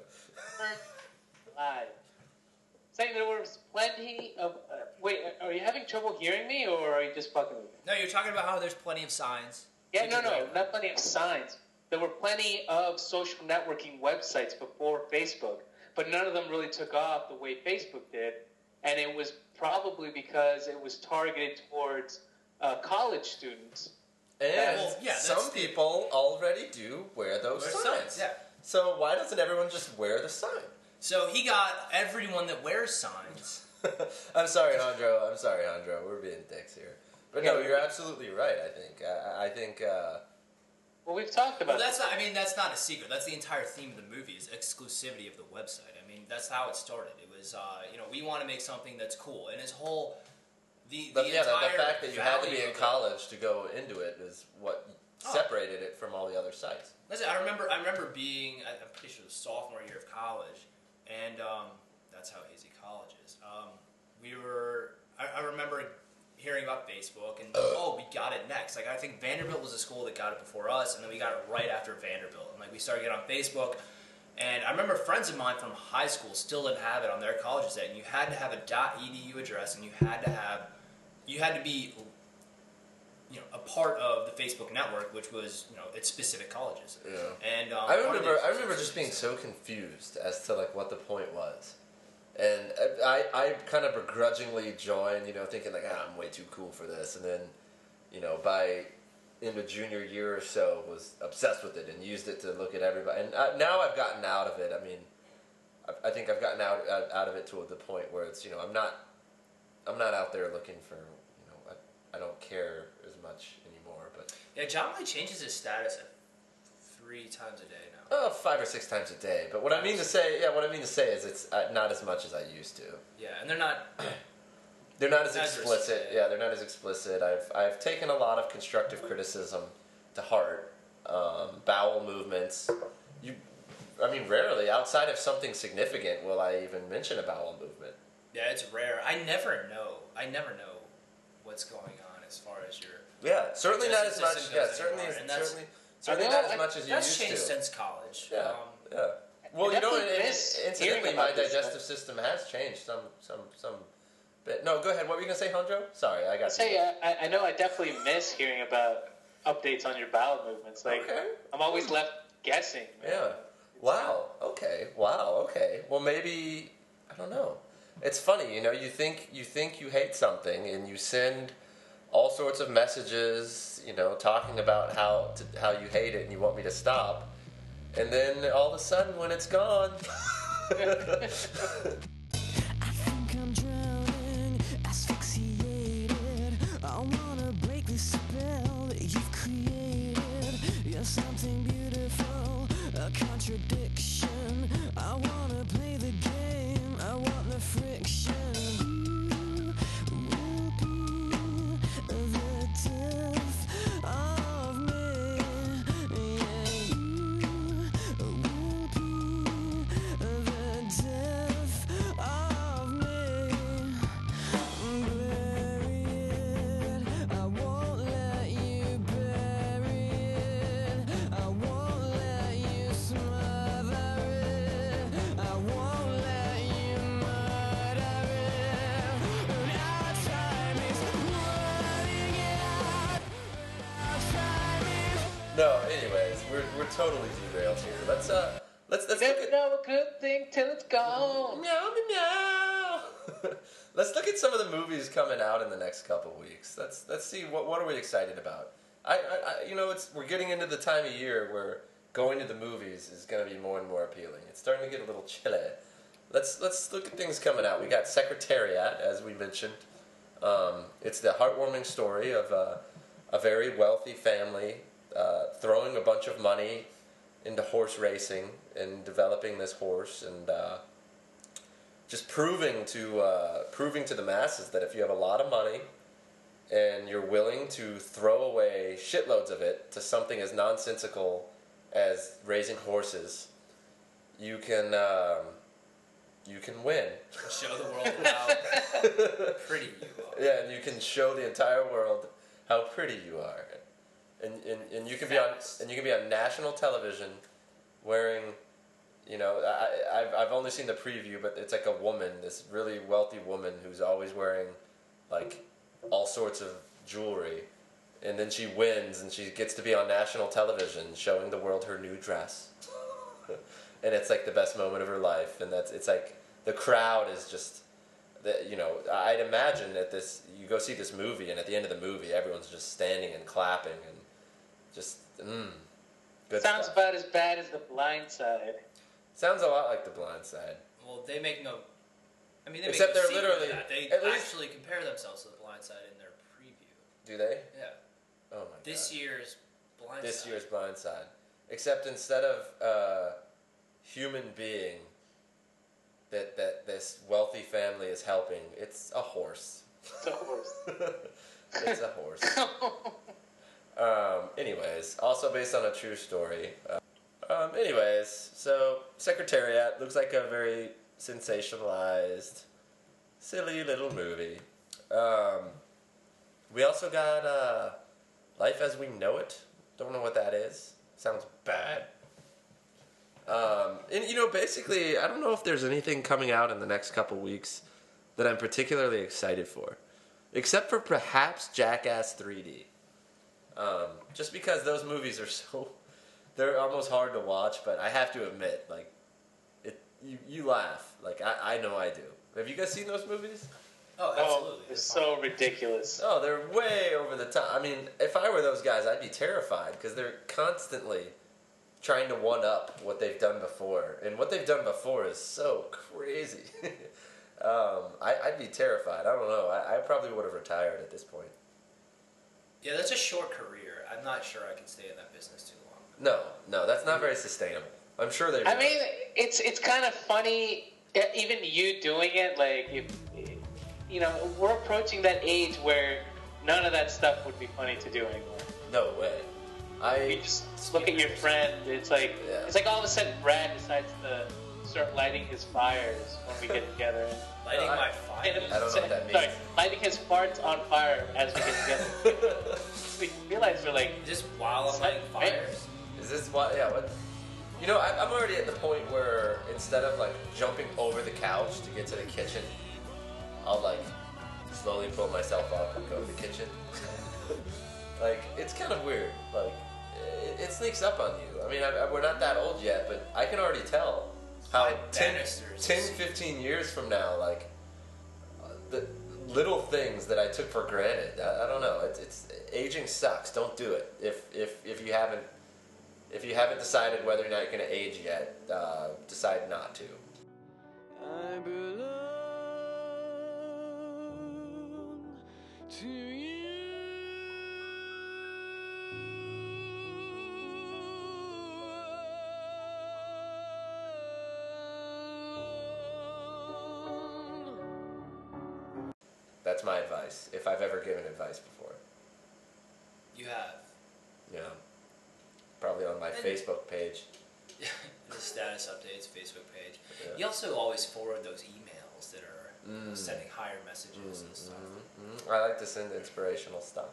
Live. Saying there was plenty of. Uh, wait, are you having trouble hearing me, or are you just fucking with me? No, you're talking about how there's plenty of signs. Yeah, to no, do no, that. not plenty of signs. There were plenty of social networking websites before Facebook, but none of them really took off the way Facebook did, and it was probably because it was targeted towards uh, college students. And Well, yeah, that's some the- people already do wear those Wear signs. signs, yeah. So why doesn't everyone just wear the sign? So he got everyone that wears signs. I'm sorry, Andro. I'm sorry, Andro. We're being dicks here. But no, Yeah. you're absolutely right, I think. I, I think... Uh, Well, we've talked about Well, that's not. I mean, that's not a secret. That's the entire theme of the movie is exclusivity of the website. I mean, that's how it started. It was, uh, you know, we want to make something that's cool, and his whole the the But yeah, the, entire the fact that you had to be value in of it- college to go into it is what Oh. separated it from all the other sites. Listen, I remember. I remember being. I- I'm pretty sure the sophomore year of college, and um, that's how hazy college is. Um, we were. I, I remember hearing about Facebook, and oh, we got it next. Like I think Vanderbilt was a school that got it before us, and then we got it right after Vanderbilt. And like we started getting on Facebook, and I remember friends of mine from high school still didn't have it on their colleges site, and you had to have a .edu address, and you had to have, you had to be. You know, a part of the Facebook network, which was, you know, its specific colleges. Yeah. And um, I part of remember. the- I remember just being so confused as to like what the point was, and I I kind of begrudgingly joined, you know, thinking like, ah, I'm way too cool for this, and then, you know, by in the junior year or so was obsessed with it and used it to look at everybody. And I, now I've gotten out of it. I mean, I, I think I've gotten out out out of it to the point where it's, you know, I'm not I'm not out there looking for, you know, I, I don't care as much anymore, but. Yeah, John only changes his status at three times a day now. Oh, five or six times a day. But what I mean to say, yeah, what I mean to say is it's uh, not as much as I used to. Yeah, and they're not. They're not as Measures, explicit. yeah. Yeah, they're not as explicit. I've I've taken a lot of constructive criticism to heart. Um, bowel movements. You, I mean, rarely outside of something significant will I even mention a bowel movement. Yeah, it's rare. I never know. I never know what's going on as far as your Yeah, certainly not as much. digestive Yeah, system certainly, goes anymore, and that's- certainly, certainly I know, not as I- much as you That's used changed to. since college. Yeah, Um, yeah. Well, I you know, definitely in- miss incidentally, hearing my about this digestive system has changed some, some, some bit. No, go ahead. What were you gonna say, Honjo? Sorry, I got. Say, uh, I, I know I definitely miss hearing about updates on your bowel movements. Like, Okay. I'm always left guessing. Man. Yeah. Wow. Okay. Wow. Okay. Well, maybe I don't know. It's funny, you know. You think you think you hate something, and you send all sorts of messages, you know, talking about how to, how you hate it and you want me to stop, and then all of a sudden, when it's gone. I think I'm drowning, asphyxiated. I wanna break the spell that you've created. You're something beautiful, a contradiction. I wanna play the game, I want the friction. You will be the death of me. Yeah, you will be the death of me. Bury it, I won't let you bury it. I won't let you smother it. I won't let you murder it. And our time is running out. Our time is No. Anyways, we're we're totally derailed here. Let's uh let's let's look Never at. know a good thing till it's gone. Meow, meow, meow. Let's look at some of the movies coming out in the next couple weeks. Let's let's see what what are we excited about. I, I, I you know it's we're getting into the time of year where going to the movies is going to be more and more appealing. It's starting to get a little chilly. Let's let's look at things coming out. We got Secretariat, as we mentioned. Um, it's the heartwarming story of uh, a very wealthy family uh, throwing a bunch of money into horse racing and developing this horse and. Uh, just proving to uh, proving to the masses that if you have a lot of money and you're willing to throw away shitloads of it to something as nonsensical as raising horses, you can um, you can win. show the world how pretty you are. Yeah, and you can show the entire world how pretty you are, and and, and you can be on and you can be on national television wearing. You know, I, I've, I've only seen the preview, but it's like a woman, this really wealthy woman who's always wearing, like, all sorts of jewelry. And then she wins, and she gets to be on national television showing the world her new dress. And it's, like, the best moment of her life. And that's it's, like, the crowd is just, the, you know, I'd imagine that this, you go see this movie, and at the end of the movie, everyone's just standing and clapping and just, mmm, good Sounds stuff. about as bad as The Blind Side. Sounds a lot like The Blind Side. Well, they make no. I mean, they Except make no they're secret of literally- that. They at least- actually compare themselves to the Blind Side in their preview. Do they? Yeah. Oh my god. This year's Blind This Side. year's Blind Side. Except instead of uh, human being that, that this wealthy family is helping, it's a horse. It's a horse. It's a horse. um, anyways, also based on a true story. Uh, um, anyways, so Secretariat looks like a very sensationalized, silly little movie. Um, we also got uh, Life as We Know It. Don't know what that is. Sounds bad. Um, and, you know, basically, I don't know if there's anything coming out in the next couple weeks that I'm particularly excited for. Except for perhaps Jackass three D. Um, just because those movies are so... They're almost hard to watch, but I have to admit, like, it you, you laugh. Like, I, I know I do. Have you guys seen those movies? Oh, Oh, absolutely. it's so ridiculous. Oh, they're way over the top. I mean, if I were those guys, I'd be terrified because they're constantly trying to one-up what they've done before. And what they've done before is so crazy. um, I, I'd be terrified. I don't know. I, I probably would have retired at this point. Yeah, that's a short career. I'm not sure I can stay in that business too long. No, no, that's not very sustainable. I'm sure they I mean, it's it's kind of funny, e- even you doing it. Like, if you know, we're approaching that age where none of that stuff would be funny to do anymore. No way. You I just look at your friend. It's like Yeah. it's like all of a sudden Brad decides to start lighting his fires when we get together. Lighting No, I- my fire. I don't know what that Sorry, means. lighting his farts on fire as we get together. We realize we're like, Just while I'm lighting fires. Is this what? Yeah. What? You know, I, I'm already at the point where instead of like jumping over the couch to get to the kitchen, I'll like slowly pull myself up and go to the kitchen. Like it's kind of weird. Like it, it sneaks up on you. I mean, I, I, we're not that old yet, but I can already tell how My ten, banisters. ten, fifteen years from now, like uh, the little things that I took for granted. I, I don't know. It's, it's aging sucks. Don't do it. If if if you haven't if you haven't decided whether or not you're going to age yet, uh, decide not to. I belong to you. That's my advice. If I've ever given advice before, You have. you know, probably on my And- Facebook page. The status updates Facebook page. Yeah. You also always forward those emails that are sending higher messages and stuff. Mhm. I like to send inspirational stuff.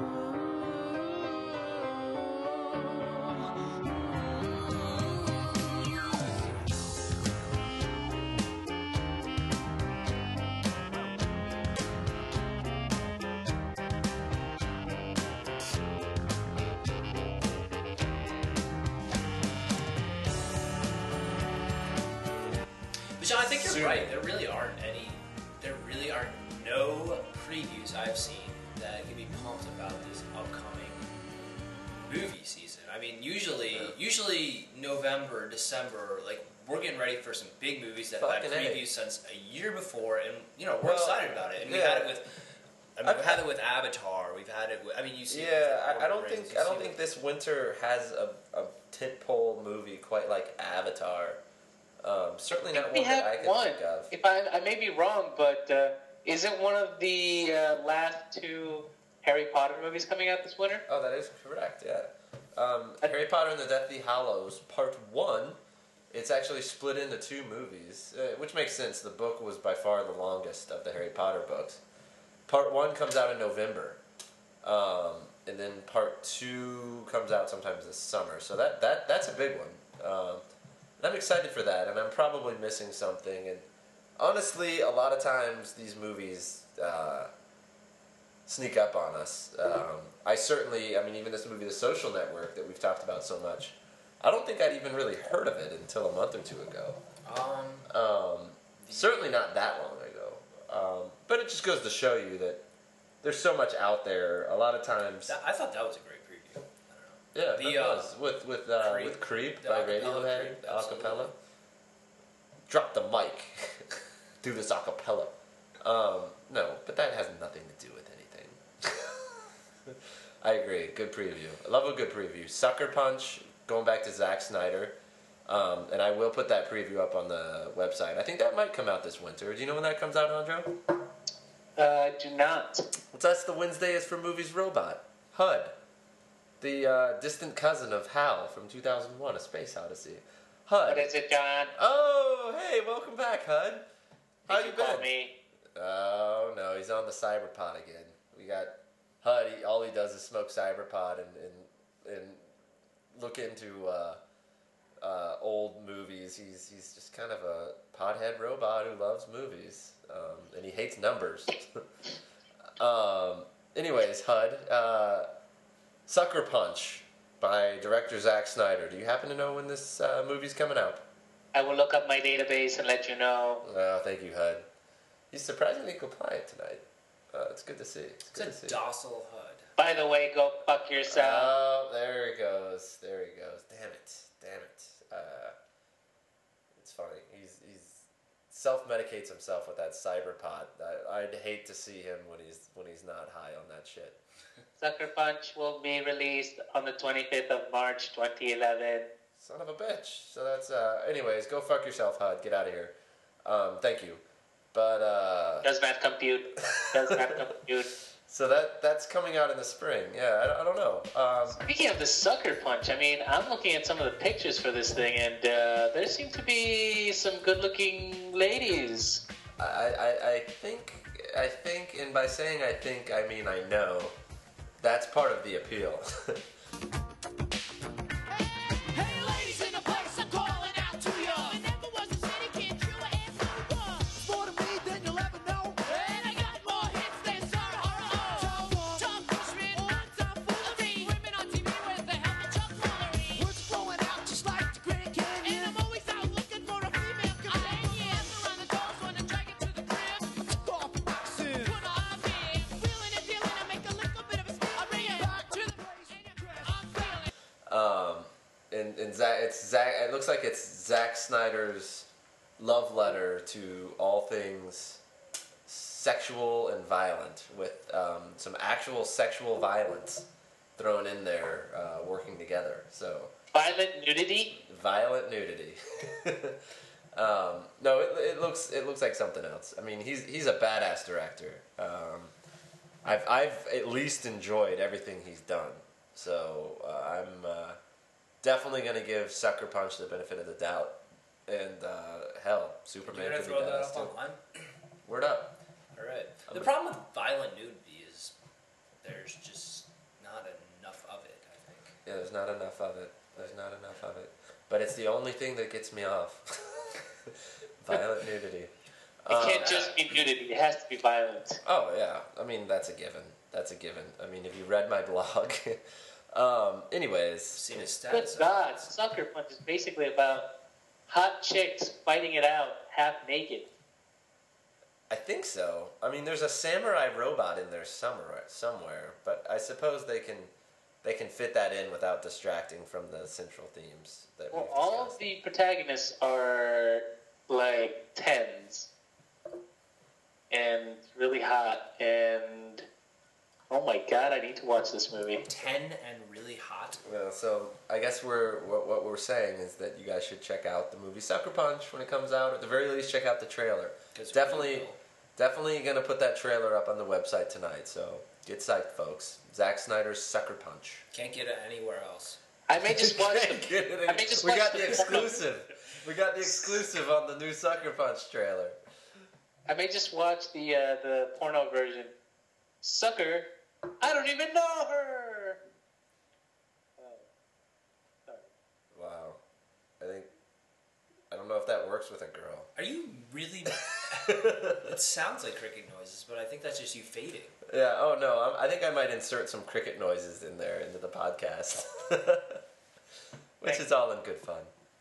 But John, I think you're Soon. right. There really aren't any. There really are no previews I've seen that get me pumped about this upcoming movie season. I mean, usually, Yeah. usually November, December, like we're getting ready for some big movies that have had Fucking A. previews since a year before, and you know we're Well, excited about it. And we yeah. had it with. I mean, I've- we've had it with Avatar. We've had it. With, I mean, you see. it with Yeah, Lord I, I of don't the Rings, think you I see don't it think with- this winter has a, a tentpole movie quite like Avatar. Um, certainly not we one that have I can one. think of. If I, I may be wrong, but uh, isn't one of the uh, last two Harry Potter movies coming out this winter? Oh, that is correct. Yeah, um, Harry Potter and the Deathly Hallows Part One. It's actually split into two movies, uh, which makes sense. The book was by far the longest of the Harry Potter books. Part one comes out in November, um, and then part two comes out sometimes this summer. So that, that that's a big one. Um, and I'm excited for that, and I'm probably missing something. And honestly, a lot of times these movies uh, sneak up on us. Um, I certainly, I mean, even this movie, The Social Network, that we've talked about so much, I don't think I'd even really heard of it until a month or two ago. Um, Um, certainly not that long ago. Um, but it just goes to show you that there's so much out there. A lot of times, that, I thought that was a great preview. I don't know. yeah, the, that uh, was with with uh, Creep, with Creep the by acapella Radiohead, Creep, absolutely. acapella. Drop the mic, do this acapella. Um, no, but that has nothing to do with anything. I agree. Good preview. I love a good preview. Sucker Punch. Going back to Zack Snyder. Um, and I will put that preview up on the website. I think that might come out this winter. Do you know when that comes out, Andro? Uh, do not. Well, that's the Wednesday is for Movies robot. H U D. The uh, distant cousin of HAL from two thousand one, A Space Odyssey. H U What D. is it, John? Oh, hey, welcome back, H U D. How Did you call been? me? Oh, no, he's on the Cyberpod again. We got H U D. He, all he does is smoke Cyberpod and, and, and look into uh, uh, old movies. He's he's just kind of a pothead robot who loves movies, um, and he hates numbers. um, anyways, H U D, uh, Sucker Punch by director Zack Snyder. Do you happen to know when this uh, movie's coming out? I will look up my database and let you know. Oh, thank you, H U D. He's surprisingly compliant tonight. Uh, it's good to see. It's good to It's see. a docile H U D. By the way, go fuck yourself. Oh, there he goes. There he goes. Damn it. Damn it. Uh, it's funny. He's he's self-medicates himself with that Cyberpod. I, I'd hate to see him when he's when he's not high on that shit. Sucker Punch will be released on the twenty-fifth of March, twenty eleven. Son of a bitch. So that's uh. Anyways, go fuck yourself, H U D. Get out of here. Um, thank you. But uh. Does not compute. Does not compute. So that that's coming out in the spring. Yeah, I, I don't know. Um, Speaking of the Sucker Punch, I mean, I'm looking at some of the pictures for this thing, and uh, there seem to be some good-looking ladies. I, I I think I think, and by saying I think, I mean I know. That's part of the appeal. Hey, ladies in the place, I'm calling out to you. I never was a city kid, true and super. More to me than you'll ever know. And I got more hits than Sarah Horror. Tom Bushman, on top full of me. Women on T V with the helmet Chuck Woolery. Words flowing out just like the Grand Canyon. And I'm always out looking for a female companion. After on the doors, wanna drag it to the crib. I took off boxing. Put on me. Wheeling and dealing, I make a little bit of a spin. I bring it back to the place. I'm feeling. Um, and, and Zack, it's Zack. It looks like it's Zack Snyder's love letter to all things sexual and violent, with um, some actual sexual violence thrown in there, uh, working together. So Violent nudity? violent nudity. um, no, it, it looks it looks like something else. I mean, he's he's a badass director. Um, I've I've at least enjoyed everything he's done. So uh, I'm uh, definitely going to give Sucker Punch the benefit of the doubt. And uh, hell, Superman You're gonna could be throw that badass up too. online? Word up. All right. The I'm- problem with violent nudity is there's just not enough of it, I think. Yeah, there's not enough of it. There's not enough of it. But it's the only thing that gets me off. Violent nudity. It Um, can't just be nudity. It has to be violent. Oh yeah, I mean that's a given. That's a given. I mean, if you read my blog, um, anyways, Seen his Good status. God, Sucker Punch is basically about hot chicks fighting it out half naked. I think so. I mean, there's a samurai robot in there somewhere, somewhere, but I suppose they can they can fit that in without distracting from the central themes that Well, we've all of discussed. the protagonists are like tens and really hot. And oh my God, I need to watch this movie. Ten and really hot. Well, so I guess we're what, what we're saying is that you guys should check out the movie Sucker Punch when it comes out. At the very least, check out the trailer. 'Cause we Definitely, will. definitely gonna put that trailer up on the website tonight. So get psyched, folks. Zack Snyder's Sucker Punch. Can't get it anywhere else. I may just watch Can't the. get it I in- may just we watch got the the porno. exclusive. We got the exclusive on the new Sucker Punch trailer. I may just watch the uh, the porno version. Sucker, I don't even know her. Oh, sorry. Wow. I think I don't know if that works with a girl. Are you really? It sounds like cricket noises, but I think that's just you fading. Yeah. Oh no. I'm, I think I might insert some cricket noises in there into the podcast, which is all in good fun.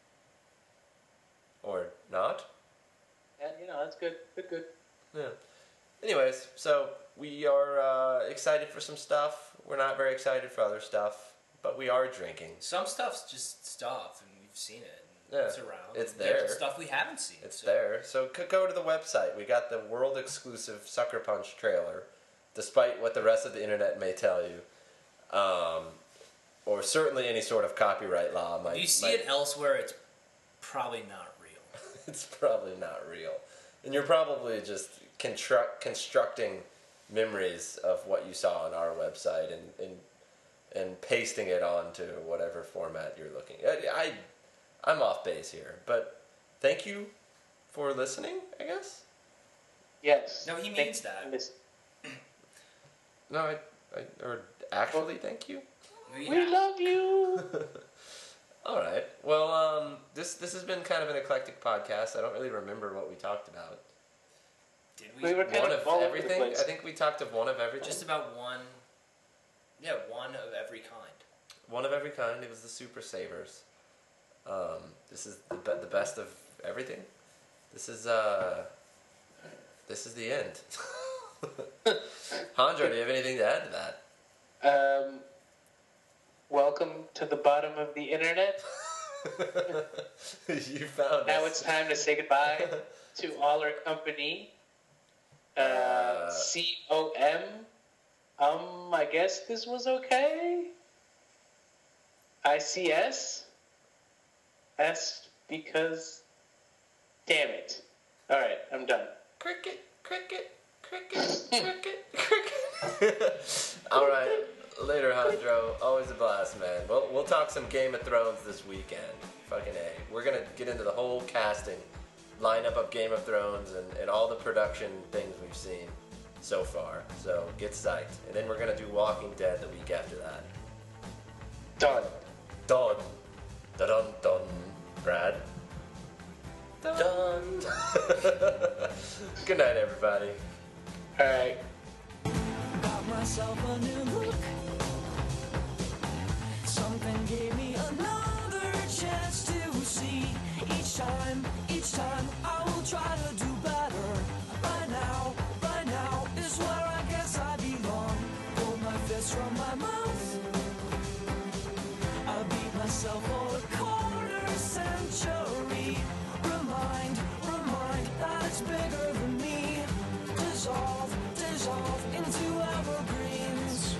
Or not. Yeah, you know that's good. Good, good. Yeah. Anyways, so we are uh, excited for some stuff. We're not very excited for other stuff, but we are drinking. Some stuff's just stuff, and we've seen it. And Yeah, it's around. it's and there's there. Stuff we haven't seen. It's so- there. So c- go to the website. We got the world exclusive Sucker Punch trailer, despite what the rest of the internet may tell you. Um, or certainly any sort of copyright law might. If you see might- it elsewhere, it's probably not real. It's probably not real. And you're probably just construct, constructing memories of what you saw on our website and, and and pasting it onto whatever format you're looking at. I, I'm off base here, but thank you for listening, I guess? Yes. No, he Thank means you that. for this. No, I, I or actually thank you? We We have- love you. All right. Well, um, this this has been kind of an eclectic podcast. I don't really remember what we talked about. Did we? We were kind One of of all over the everything? place. I think we talked of one of everything. Just about one. Yeah, one of every kind. One of every kind. It was the Super Savers. Um, this is the, be- the best of everything. This is uh, this is the end. Handra, do you have anything to add to that? Um, welcome to the bottom of the internet. You found Now us. it's time to say goodbye to all our company. Uh, Uh, C O M. Um, I guess this was okay. I C S. S because. Damn it. All right, I'm done. Cricket, cricket, cricket, cricket, cricket. All right. Later, Hondro. Always a blast, man. We'll, we'll talk some Game of Thrones this weekend. Fucking A. We're going to get into the whole casting, lineup of Game of Thrones, and, and all the production things we've seen so far. So get psyched. And then we're going to do Walking Dead the week after that. Done. Done. Dun dun. Brad? Done. Good night, everybody. All right. Got myself a new look. Something gave me another chance to see. Each time, each time, I will try to do better. Right now, right now is where I guess I belong. Pull my fist from my mouth. I beat myself for a quarter century. Remind, remind that it's bigger than me. Dissolve, dissolve into evergreens.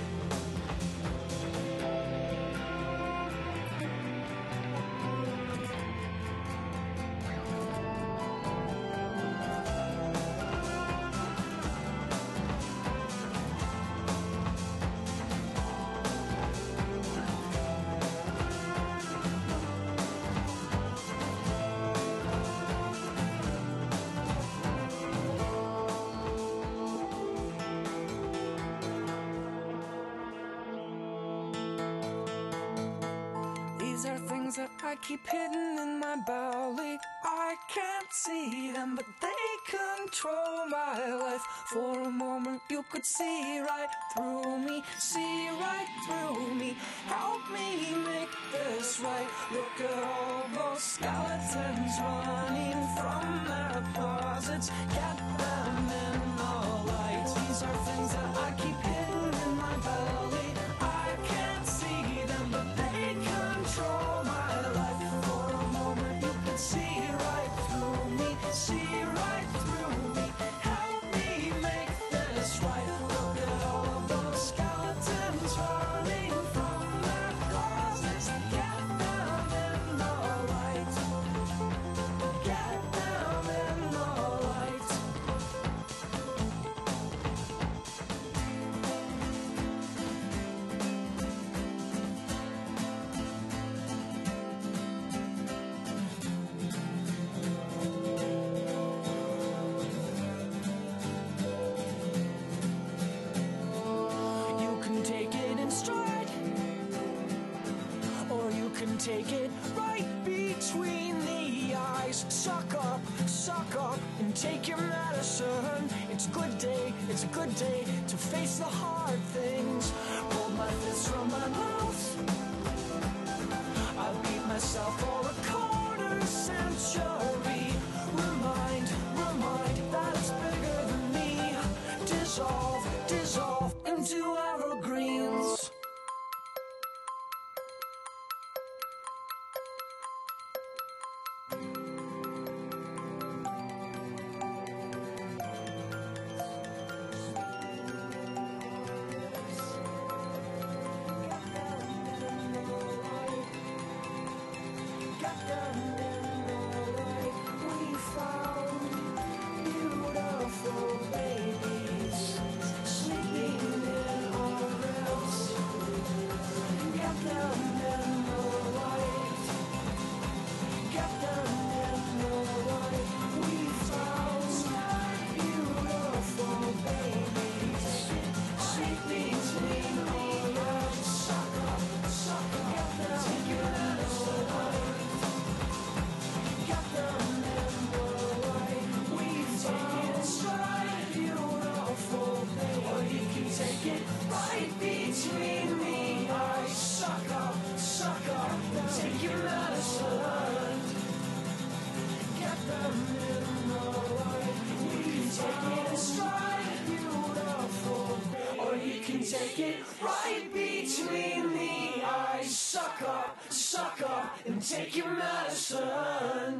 These are things that I keep hidden in my belly. I can't see them, but they control my life. For a moment you could see right through me, see right through me. Help me make this right. Look at all those skeletons running from their closets. Get them in the light. These are things that I keep hidden in my belly. I can't see them, but they control my life. For a moment you could see right through me, see right through me. Help me make this right. Look at all of those skeletons running from their closets. Get them in the light. Get them in the light. You can take it in stride, or you can take it right between the eyes. Suck up, suck up, and take your medicine. It's a good day, it's a good day to face the hard things. Pull my fist from my mouth. I beat myself for a quarter century. Remind, remind that it's bigger than me. Dissolve, dissolve into evergreens. Got them in the light. We found beautiful babies sleeping in our ribs. Got them in the light. Got them in the light. We found beautiful babies sleeping between our ribs. Suck up, suck up, got them in the light. Got them in the light. We take it straight, beautiful baby. Or you can take it right between the eyes. Suck up, suck up, take your medicine. Get them in the light. We can take it straight, beautiful baby. Or you can take it right between the eyes. Suck up, suck up, and take your medicine.